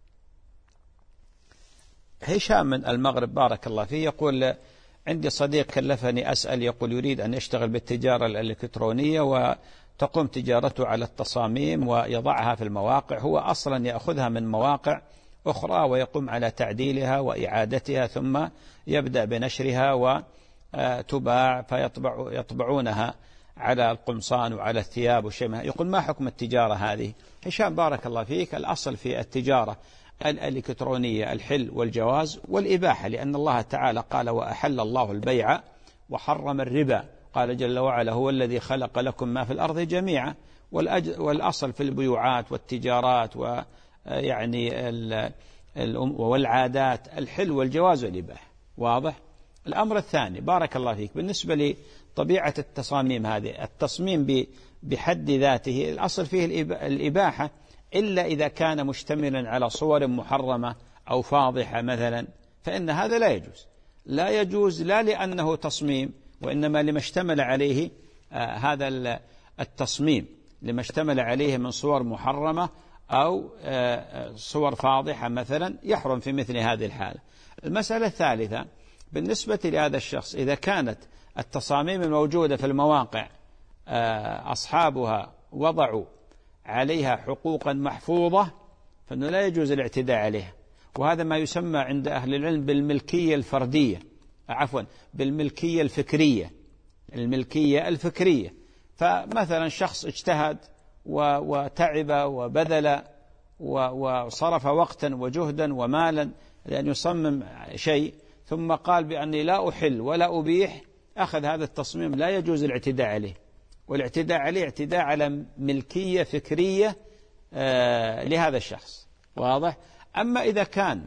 هشام من المغرب بارك الله فيه يقول عندي صديق كلفني أسأل، يقول يريد أن يشتغل بالتجارة الإلكترونية وتقوم تجارته على التصاميم ويضعها في المواقع، هو أصلا يأخذها من مواقع أخرى ويقوم على تعديلها وإعادتها ثم يبدأ بنشرها وتباع فيطبع يطبعونها على القمصان وعلى الثياب وشيء. يقول ما حكم التجارة هذه؟ هشام بارك الله فيك، الأصل في التجارة الإلكترونية الحل والجواز والإباحة، لأن الله تعالى قال وأحل الله البيع وحرم الربا، قال جل وعلا هو الذي خلق لكم ما في الأرض جميعا، والأصل في البيوعات والتجارات ويعني والعادات الحل والجواز والإباحة. واضح؟ الأمر الثاني بارك الله فيك بالنسبة لطبيعة التصاميم هذه، التصميم بحد ذاته الأصل فيه الإباحة إلا إذا كان مشتملا على صور محرمة أو فاضحة مثلا، فإن هذا لا يجوز. لا يجوز لا لأنه تصميم، وإنما لما اشتمل عليه آه هذا التصميم لما اشتمل عليه من صور محرمة أو آه صور فاضحة مثلا، يحرم في مثل هذه الحالة. المسألة الثالثة بالنسبة لهذا الشخص، إذا كانت التصاميم الموجودة في المواقع آه أصحابها وضعوا عليها حقوقا محفوظة فإنه لا يجوز الاعتداء عليها، وهذا ما يسمى عند أهل العلم بالملكية الفردية، عفوا بالملكية الفكرية. الملكية الفكرية، فمثلا شخص اجتهد وتعب وبذل وصرف وقتا وجهدا ومالا لأن يصمم شيء، ثم قال بأني لا أحل ولا أبيح، أخذ هذا التصميم لا يجوز الاعتداء عليه، والاعتداء عليه اعتداء على ملكية فكرية آه لهذا الشخص. واضح؟ أما إذا كان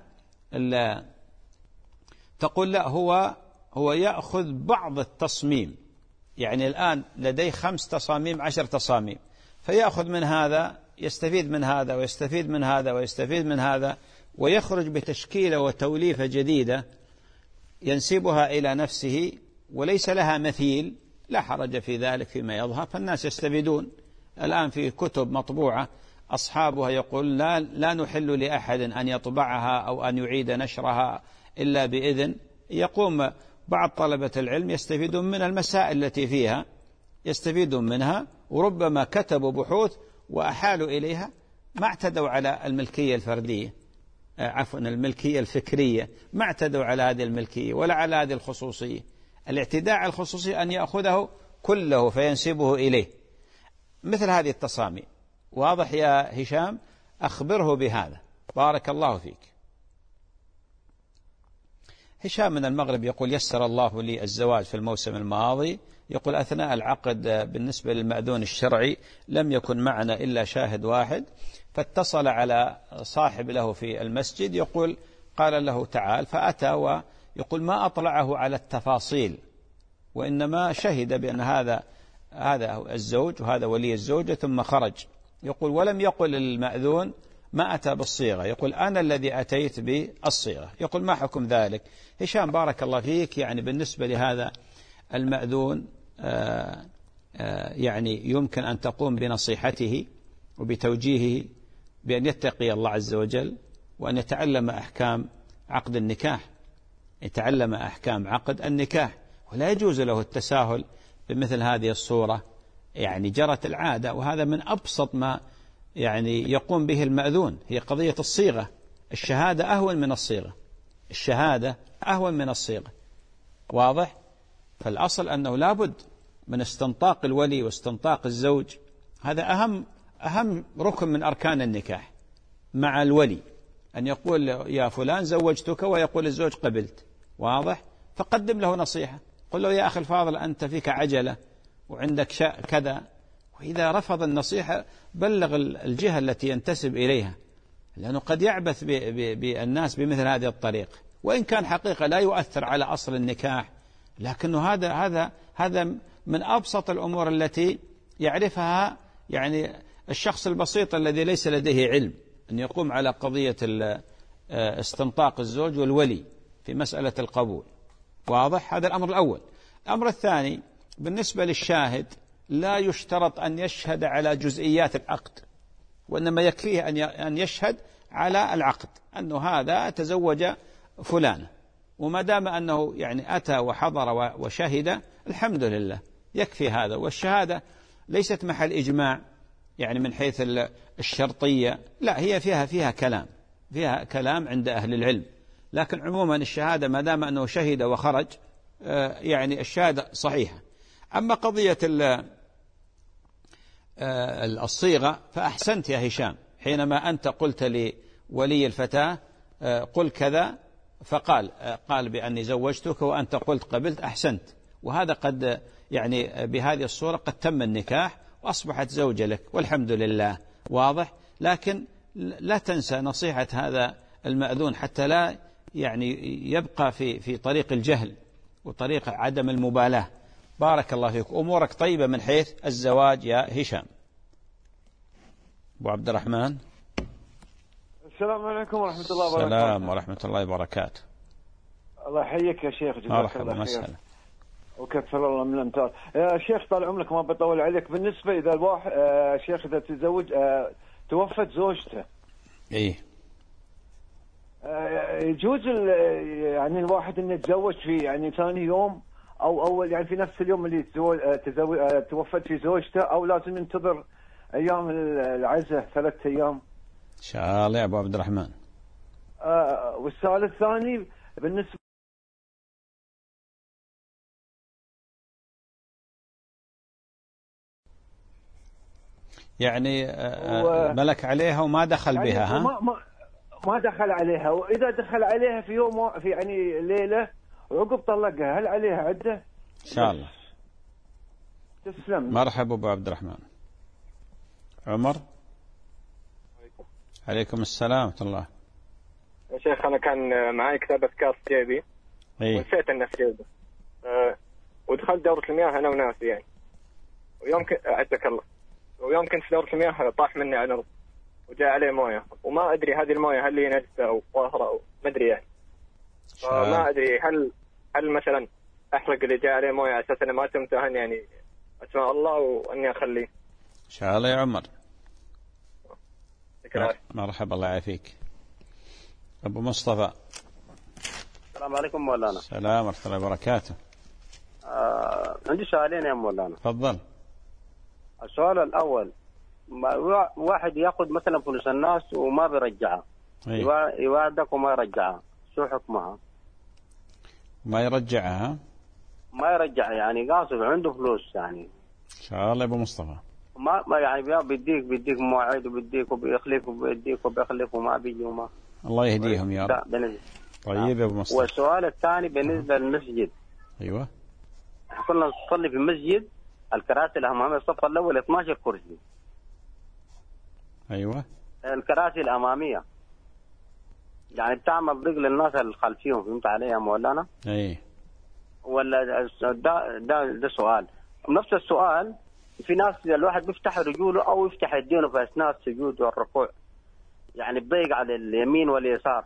تقول لا هو هو يأخذ بعض التصميم، يعني الآن لديه خمس تصاميم عشر تصاميم، فيأخذ من هذا يستفيد من هذا ويستفيد من هذا ويستفيد من هذا ويخرج بتشكيلة وتوليفة جديدة ينسبها إلى نفسه وليس لها مثيل، لا حرج في ذلك فيما يظهر، فالناس يستفيدون. الآن في كتب مطبوعة أصحابها يقول لا, لا نحل لأحد أن يطبعها أو أن يعيد نشرها إلا بإذن. يقوم بعض طلبة العلم يستفيدون من المسائل التي فيها، يستفيدون منها، وربما كتبوا بحوث وأحالوا إليها، ما اعتدوا على الملكية الفردية، عفوا الملكية الفكرية، ما اعتدوا على هذه الملكية ولا على هذه الخصوصية. الاعتداء على الخصوصية أن يأخذه كله فينسبه إليه، مثل هذه التصاميم. واضح يا هشام؟ أخبره بهذا، بارك الله فيك. هشام من المغرب يقول يسر الله لي الزواج في الموسم الماضي، يقول أثناء العقد بالنسبة للمأذون الشرعي لم يكن معنا إلا شاهد واحد، فاتصل على صاحب له في المسجد يقول قال له تعال، فأتى ويقول ما أطلعه على التفاصيل، وإنما شهد بأن هذا هذا الزوج وهذا ولي الزوجة ثم خرج. يقول ولم يقل المأذون ما أتى بالصيغة، يقول أنا الذي أتيت بالصيغة. يقول ما حكم ذلك؟ هشام بارك الله فيك، يعني بالنسبة لهذا المأذون آآ آآ يعني يمكن أن تقوم بنصيحته وبتوجيهه بأن يتقي الله عز وجل وأن يتعلم أحكام عقد النكاح، يتعلم أحكام عقد النكاح، ولا يجوز له التساهل بمثل هذه الصورة. يعني جرت العادة، وهذا من أبسط ما يعني يقوم به المأذون، هي قضية الصيغة. الشهادة أهون من الصيغة، الشهادة أهون من الصيغة. واضح؟ فالأصل أنه لابد من استنطاق الولي واستنطاق الزوج، هذا أهم أهم ركن من أركان النكاح مع الولي أن يقول يا فلان زوجتك، ويقول الزوج قبلت. واضح؟ فقدم له نصيحة، قل له يا أخي الفاضل أنت فيك عجلة وعندك شاء كذا. وإذا رفض النصيحة بلغ الجهة التي ينتسب إليها، لأنه قد يعبث بالناس بمثل هذه الطريقة، وإن كان حقيقة لا يؤثر على أصل النكاح، لكنه هذا هذا هذا من أبسط الأمور التي يعرفها يعني الشخص البسيط الذي ليس لديه علم، أن يقوم على قضية استنطاق الزوج والولي في مسألة القبول. واضح؟ هذا الأمر الأول. الأمر الثاني بالنسبة للشاهد لا يشترط أن يشهد على جزئيات العقد، وإنما يكفيه أن يشهد على العقد أنه هذا تزوج فلانة، وما دام أنه يعني أتى وحضر وشهد الحمد لله يكفي هذا. والشهادة ليست محل إجماع يعني من حيث الشرطية، لا، هي فيها فيها كلام فيها كلام عند أهل العلم، لكن عموما الشهادة ما دام أنه شهد وخرج يعني الشهادة صحيحة. أما قضية الصيغة فأحسنت يا هشام، حينما أنت قلت لولي الفتاة قل كذا فقال قال بأني زوجتك وأنت قلت قبلت، أحسنت. وهذا قد يعني بهذه الصورة قد تم النكاح وأصبحت زوجة لك والحمد لله. واضح؟ لكن لا تنسى نصيحة هذا المأذون حتى لا يعني يبقى في في طريق الجهل وطريق عدم المبالاة. بارك الله فيك. أمورك طيبة من حيث الزواج يا هشام. أبو عبد الرحمن. السلام عليكم ورحمة الله وبركاته. السلام ورحمة الله وبركاته. الله يحييك يا شيخ، جزاك مرحبا الله خير مسهلا. وكثر الله من الأمثال. يا شيخ طال عمرك ما بطول عليك، بالنسبة إذا الواحد آه شيخ إذا تزوج آه توفت زوجته إيه آه يجوز يعني الواحد إنه يتزوج في يعني ثاني يوم أو أول يعني في نفس اليوم اللي تزوج تزوج آه توفت في زوجته، أو لازم ننتظر أيام العزة ثلاثة أيام؟ إن شاء الله يا أبو عبد الرحمن. آه والسؤال الثاني بالنسبة يعني و... ملك عليها وما دخل يعني بها. ها؟ ما, ما, ما دخل عليها، وإذا دخل عليها في يوم في يعني ليلة وعقب طلقها هل عليها عدة؟ إن شاء الله. تسلم. مرحبا أبو عبد الرحمن. عمر. عليكم السلام ورحمة الله. يا شيخ أنا كان معي كتاب أذكار في جيبي إيه؟ ونسيت إنه في جيبي أه ودخلت دورة المياه أنا وناسي يعني، ويوم ك... أعزك الله، ويوم كنت في دورة المياه طاح مني على الأرض وجاء عليه موية، وما أدري هذه الموية هل هي نجسة أو طاهرة أو ما أدري يعني، فما أدري هل هل مثلا أحرق اللي جاء عليه موية على أساس أنا ما تمتهن يعني أسماء الله وأني أخليه. إن شاء الله يا عمر. شكرا. مرحبا الله يعافيك. أبو مصطفى. السلام عليكم مولانا. السلام ورحمة الله وبركاته. آه، عندي سؤالين يا مولانا. تفضل. السؤال الأول، واحد يأخذ مثلا فلوس الناس وما بيرجعها، يوعدك وما يرجعها، شو حكمها؟ ما يرجعها؟ ما يرجع يعني قاصد عنده فلوس يعني. إن شاء الله يا أبو مصطفى. ما ما يعني بيديك بيديك مواعيد وبيديك وبيخلف وبيديك وبيخلف وما بيجي وما. الله يهديهم يا رب. طيب يا أبو مصطفى. والسؤال الثاني بالنسبة للمسجد. أيوة. كنا نصلي في المسجد، الكراسي الأمامية الصف الأول اثني عشر كرسي. أيوة. الكراسي الأمامية يعني بتعمل برجل الناس الخلفيهم، فهمت علي يا مولانا؟ أي. ولا ده ده ده سؤال. نفس السؤال، في ناس الواحد بيفتح رجوله أو يفتح يدينه في أثناء السجود والركوع، يعني بضيق على اليمين واليسار.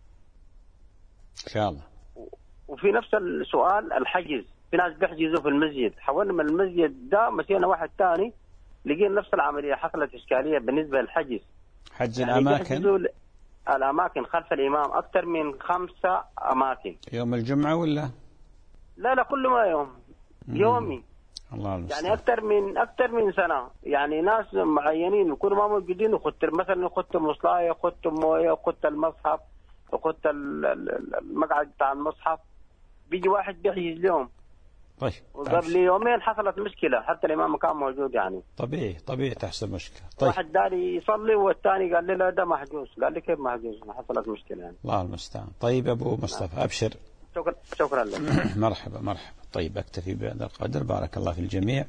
إن شاء الله. وفي نفس السؤال الحجز، في ناس بيحجزوا في المسجد، حولنا من المسجد ده مشينا واحد ثاني لقينا نفس العملية، حصلت إشكالية بالنسبة للحجز. حجز يعني الأماكن؟ الأماكن خلف الإمام أكثر من خمسة أماكن. يوم الجمعة ولا؟ لا لا كل ما يوم مم. يومي. الله المستعان. يعني أكثر من أكثر من سنة، يعني ناس معينين كل ما موجودين، وخدت مثلا خدت مصلاية، خدت موية، خدت المصحف، وخدت المقعد بتاع المصحف، بيجي واحد بيحجز لهم. طيب. وقبل يومين حصلت مشكلة، حتى الإمام كان موجود يعني. طبيعي طبيعي تحصل مشكلة. طيب. واحد داري يصلي والثاني قال لي لا ده محجوز، قال لي كيف محجوز؟ حصلت مشكلة يعني. الله المستعان. طيب أبو مصطفى أبشر. شكرا شكرا لك. مرحبا مرحبا. طيب أكتفي بهذا القدر، بارك الله في الجميع.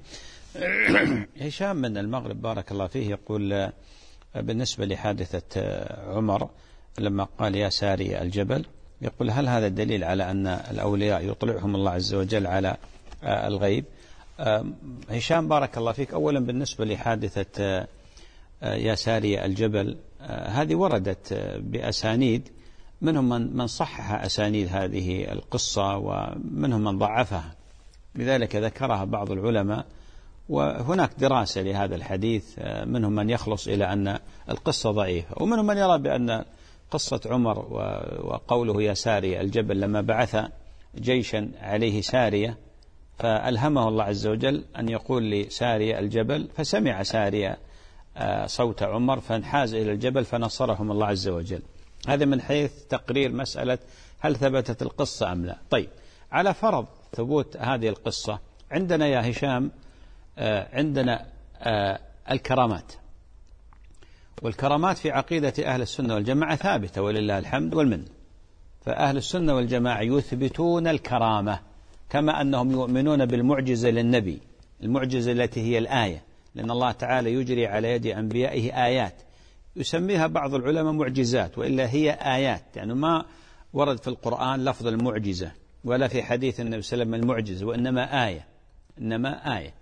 هشام من المغرب بارك الله فيه يقول بالنسبة لحادثة عمر لما قال يا ساري الجبل، يقول هل هذا الدليل على أن الأولياء يطلعهم الله عز وجل على الغيب؟ هشام بارك الله فيك، أولا بالنسبة لحادثة يا ساري الجبل هذه وردت بأسانيد، منهم من صحح أسانيد هذه القصة ومنهم من ضعفها، لذلك ذكرها بعض العلماء. وهناك دراسة لهذا الحديث، منهم من يخلص إلى أن القصة ضعيفة، ومنهم من يرى بأن قصة عمر وقوله يا ساري الجبل لما بعث جيشا عليه سارية فألهمه الله عز وجل أن يقول لسارية الجبل، فسمع سارية صوت عمر فانحاز إلى الجبل فنصرهم الله عز وجل. هذا من حيث تقرير مسألة هل ثبتت القصة أم لا. طيب، على فرض ثبوت هذه القصة، عندنا يا هشام عندنا الكرامات، والكرامات في عقيدة أهل السنة والجماعة ثابتة ولله الحمد والمن. فأهل السنة والجماعة يثبتون الكرامة، كما أنهم يؤمنون بالمعجزة للنبي، المعجزة التي هي الآية، لأن الله تعالى يجري على يد أنبيائه آيات يسميها بعض العلماء معجزات، وإلا هي آيات، يعني ما ورد في القرآن لفظ المعجزة ولا في حديث النبي صلى الله عليه وسلم المعجزة، وإنما آية، إنما آية.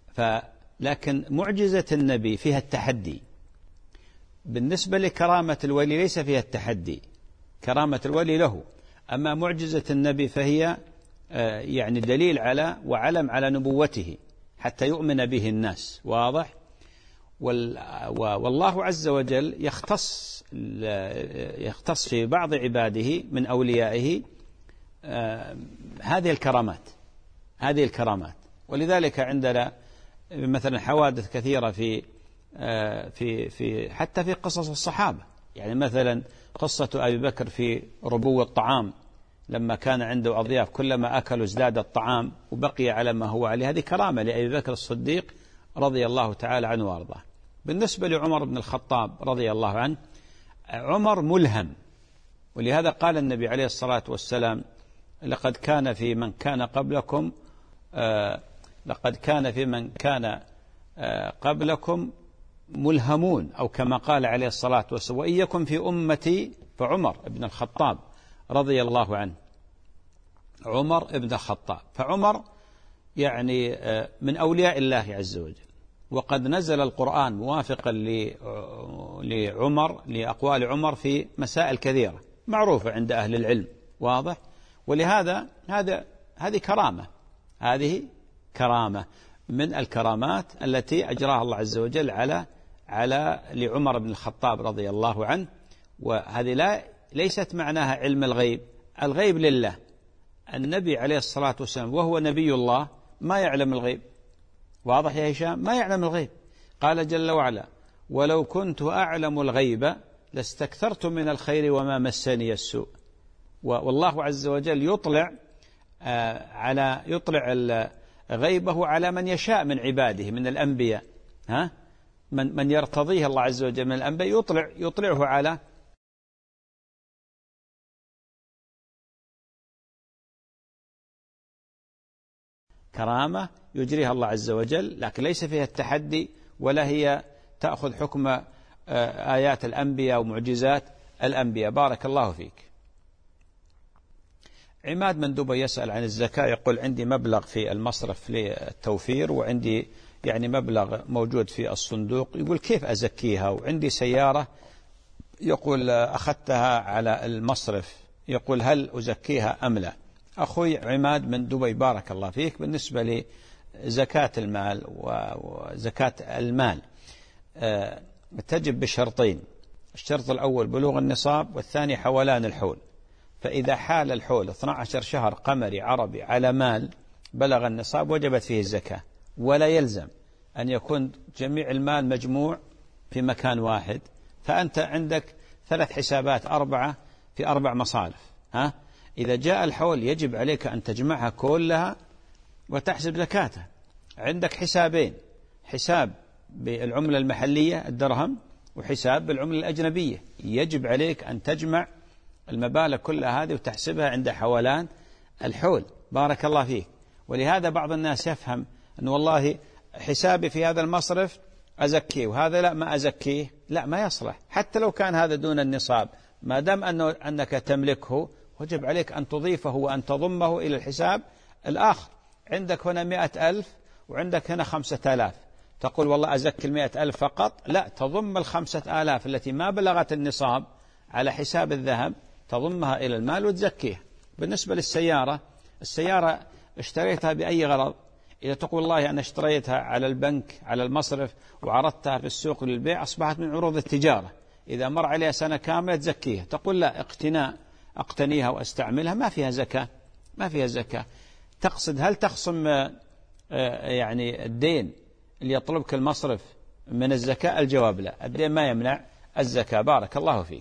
لكن معجزة النبي فيها التحدي، بالنسبة لكرامة الولي ليس فيها التحدي، كرامة الولي له. أما معجزة النبي فهي يعني دليل على وعلم على نبوته حتى يؤمن به الناس، واضح؟ والله عز وجل يختص يختص في بعض عباده من أوليائه هذه الكرامات، هذه الكرامات. ولذلك عندنا مثلا حوادث كثيرة في في في حتى في قصص الصحابة، يعني مثلا قصة أبي بكر في ربو الطعام لما كان عنده أضياف كلما أكلوا ازداد الطعام وبقي على ما هو عليه، هذه كرامة لأبي بكر الصديق رضي الله تعالى عنه وارضاه. بالنسبة لعمر بن الخطاب رضي الله عنه، عمر ملهم، ولهذا قال النبي عليه الصلاة والسلام لقد كان في من كان قبلكم آه لقد كان في من كان آه قبلكم ملهمون، أو كما قال عليه الصلاة والسلام وإن يكن في أمتي، فعمر بن الخطاب رضي الله عنه، عمر بن الخطاب، فعمر يعني آه من أولياء الله عز وجل، وقد نزل القرآن موافقا لعمر لأقوال عمر في مسائل كثيرة معروفة عند أهل العلم، واضح؟ ولهذا هذا هذه كرامة، هذه كرامة من الكرامات التي أجراها الله عز وجل على على لعمر بن الخطاب رضي الله عنه. وهذه لا ليست معناها علم الغيب، الغيب لله. النبي عليه الصلاة والسلام وهو نبي الله ما يعلم الغيب، واضح يا هشام؟ ما يعلم الغيب. قال جل وعلا ولو كنت أعلم الغيب لاستكثرت من الخير وما مسني السوء. والله عز وجل يطلع على يطلع غيبه على من يشاء من عباده من الأنبياء، ها من من يرتضيه الله عز وجل من الأنبياء يطلع يطلعه على كرامة يجريها الله عز وجل، لكن ليس فيها التحدي ولا هي تأخذ حكم آيات الأنبياء ومعجزات الأنبياء. بارك الله فيك. عماد من دبي يسأل عن الزكاة، يقول عندي مبلغ في المصرف للتوفير وعندي يعني مبلغ موجود في الصندوق، يقول كيف أزكيها؟ وعندي سيارة يقول أخذتها على المصرف، يقول هل أزكيها أم لا؟ أخوي عماد من دبي بارك الله فيك، بالنسبة لزكاة المال وزكاة المال تجب بشرطين، الشرط الأول بلوغ النصاب، والثاني حولان الحول. فإذا حال الحول اثني عشر شهر قمري عربي على مال بلغ النصاب وجبت فيه الزكاة، ولا يلزم أن يكون جميع المال مجموع في مكان واحد، فأنت عندك ثلاث حسابات أربعة في أربع مصارف، ها؟ إذا جاء الحول يجب عليك أن تجمعها كلها وتحسب زكاته. عندك حسابين، حساب بالعملة المحلية الدرهم وحساب بالعملة الأجنبية، يجب عليك أن تجمع المبالغ كلها هذه وتحسبها عند حولان الحول. بارك الله فيك. ولهذا بعض الناس يفهم أن والله حسابي في هذا المصرف أزكيه وهذا لا ما أزكيه، لا ما يصلح، حتى لو كان هذا دون النصاب، ما دام أنه أنك تملكه وجب عليك أن تضيفه وأن تضمه إلى الحساب الآخر. عندك هنا مئة ألف وعندك هنا خمسة آلاف، تقول والله أزكي المئة ألف فقط، لا، تضم الخمسة آلاف التي ما بلغت النصاب على حساب الذهب، تضمها إلى المال وتزكيها. بالنسبة للسيارة، السيارة اشتريتها بأي غرض؟ إذا تقول والله أنا اشتريتها على البنك على المصرف وعرضتها في السوق للبيع، أصبحت من عروض التجارة، إذا مر عليها سنة كاملة تزكيها. تقول لا، اقتناء أقتنيها وأستعملها، ما فيها زكاة، ما فيها زكاة. تقصد هل تخصم يعني الدين اللي يطلبك المصرف من الزكاة؟ الجواب لا، الدين ما يمنع الزكاة. بارك الله فيك.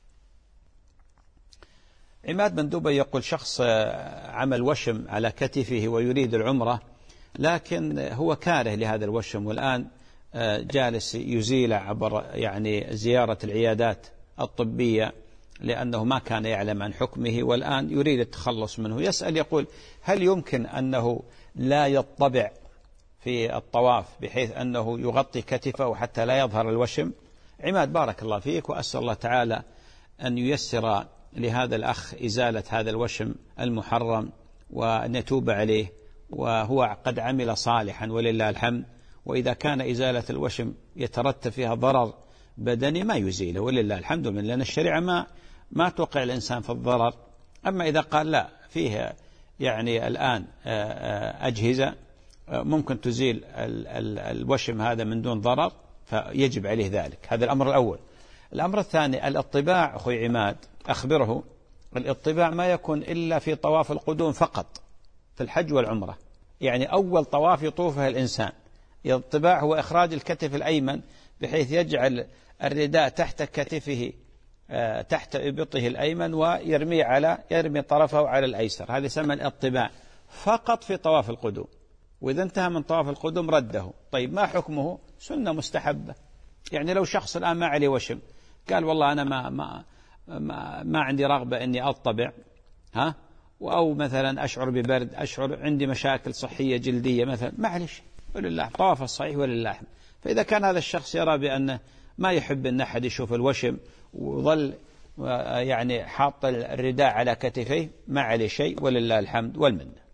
عماد بن دبي يقول شخص عمل وشم على كتفه ويريد العمرة، لكن هو كاره لهذا الوشم والآن جالس يزيله عبر يعني زيارة العيادات الطبية لأنه ما كان يعلم عن حكمه والآن يريد التخلص منه. يسأل يقول هل يمكن أنه لا يطبع في الطواف بحيث أنه يغطي كتفه حتى لا يظهر الوشم؟ عماد بارك الله فيك، وأسأل الله تعالى أن ييسر لهذا الأخ إزالة هذا الوشم المحرم وأن يتوب عليه، وهو قد عمل صالحا ولله الحمد. وإذا كان إزالة الوشم يترتب فيها ضرر بدني ما يزيله ولله الحمد، من لأن الشريعة ما ما توقع الإنسان في الضرر. أما إذا قال لا، فيه يعني الآن أجهزة ممكن تزيل الوشم هذا من دون ضرر، فيجب عليه ذلك. هذا الأمر الأول. الأمر الثاني الاطباع. أخوي عماد أخبره الاطباع ما يكون إلا في طواف القدوم فقط في الحج والعمرة، يعني أول طواف يطوفها الإنسان. الاطباع هو إخراج الكتف الأيمن بحيث يجعل الرداء تحت كتفه تحت إبطه الأيمن ويرمي على يرمي طرفه على الأيسر، هذا يسمى الاطباع فقط في طواف القدوم، وإذا انتهى من طواف القدوم رده. طيب ما حكمه؟ سنة مستحبة. يعني لو شخص الآن ما عليه وشم قال والله أنا ما ما ما, ما عندي رغبة إني أطبع، ها، أو مثلا أشعر ببرد، أشعر عندي مشاكل صحية جلدية مثلا، معلش ولله طواف الصحيح ولله. فإذا كان هذا الشخص يرى بأنه ما يحب أن أحد يشوف الوشم وظل يعني حاط الرداء على كتفيه، ما عليه شيء ولله الحمد والمنة.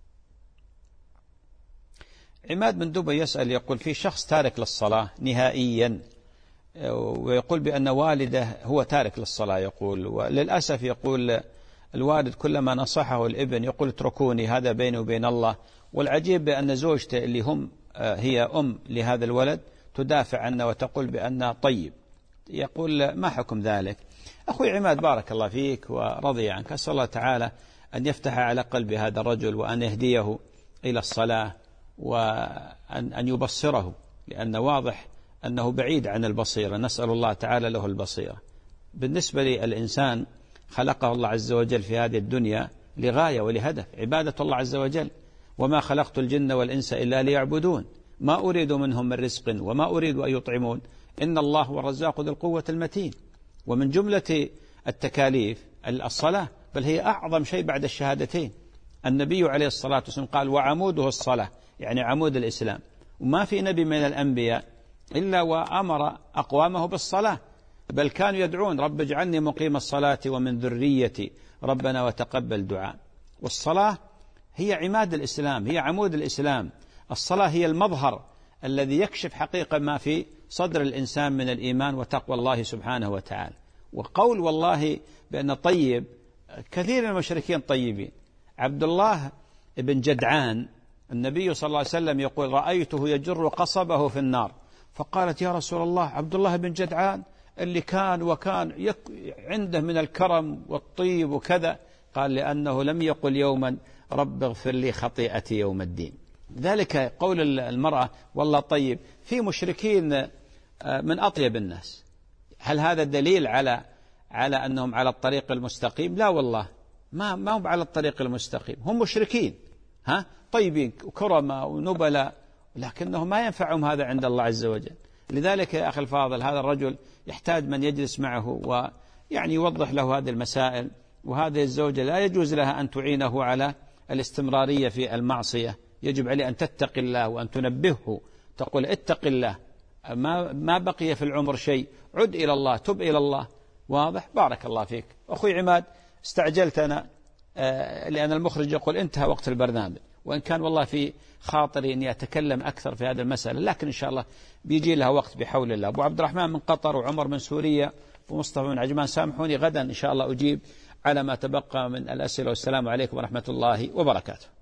عماد بن دبي يسأل يقول في شخص تارك للصلاة نهائيا، ويقول بأن والده هو تارك للصلاة، يقول وللأسف يقول الوالد كلما نصحه الابن يقول اتركوني هذا بيني وبين الله. والعجيب بأن زوجته اللي هم هي أم لهذا الولد تدافع عنه وتقول بأنه طيب. يقول ما حكم ذلك؟ أخوي عماد بارك الله فيك ورضي عنك، أسأل الله تعالى أن يفتح على قلب هذا الرجل وأن يهديه إلى الصلاة وأن أن يبصره، لأن واضح أنه بعيد عن البصيرة، نسأل الله تعالى له البصيرة. بالنسبة للإنسان خلقه الله عز وجل في هذه الدنيا لغاية ولهدف، عبادة الله عز وجل، وما خلقت الجن والإنس إلا ليعبدون ما أريد منهم من رزق وما أريد أن يطعمون إن الله هو الرزاق ذو القوة المتين. ومن جملة التكاليف الصلاة، بل هي أعظم شيء بعد الشهادتين. النبي عليه الصلاة والسلام قال وعموده الصلاة، يعني عمود الإسلام، وما في نبي من الأنبياء إلا وأمر أقوامه بالصلاة، بل كانوا يدعون رب اجعلني مقيم الصلاة ومن ذريتي ربنا وتقبل دعاء. والصلاة هي عماد الإسلام، هي عمود الإسلام. الصلاة هي المظهر الذي يكشف حقيقة ما في صدر الإنسان من الإيمان وتقوى الله سبحانه وتعالى. وقول والله بأن طيب، كثير من المشركين طيبين. عبد الله بن جدعان النبي صلى الله عليه وسلم يقول رأيته يجر قصبه في النار، فقالت يا رسول الله عبد الله بن جدعان اللي كان وكان يك عنده من الكرم والطيب وكذا، قال لأنه لم يقل يوما رب اغفر لي خطيئتي يوم الدين. ذلك قول المرأة والله طيب، في مشركين من أطيب الناس. هل هذا دليل على على أنهم على الطريق المستقيم؟ لا والله، ما ما هم على الطريق المستقيم، هم مشركين ها طيبين وكرماء ونبلاء، لكنه ما ينفعهم هذا عند الله عز وجل. لذلك يا أخي الفاضل هذا الرجل يحتاج من يجلس معه ويعني يوضح له هذه المسائل. وهذه الزوجة لا يجوز لها أن تعينه على الاستمرارية في المعصية، يجب عليه أن تتقي الله وأن تنبهه، تقول اتق الله، ما ما بقي في العمر شيء، عد إلى الله، تب إلى الله. واضح؟ بارك الله فيك. أخوي عماد استعجلت أنا آه لأن المخرج يقول انتهى وقت البرنامج، وإن كان والله في خاطري أني أتكلم أكثر في هذه المسألة، لكن إن شاء الله بيجي لها وقت بحول الله. أبو عبد الرحمن من قطر، وعمر من سوريا، ومصطفى من عجمان، سامحوني غدا إن شاء الله أجيب على ما تبقى من الأسئلة. والسلام عليكم ورحمة الله وبركاته.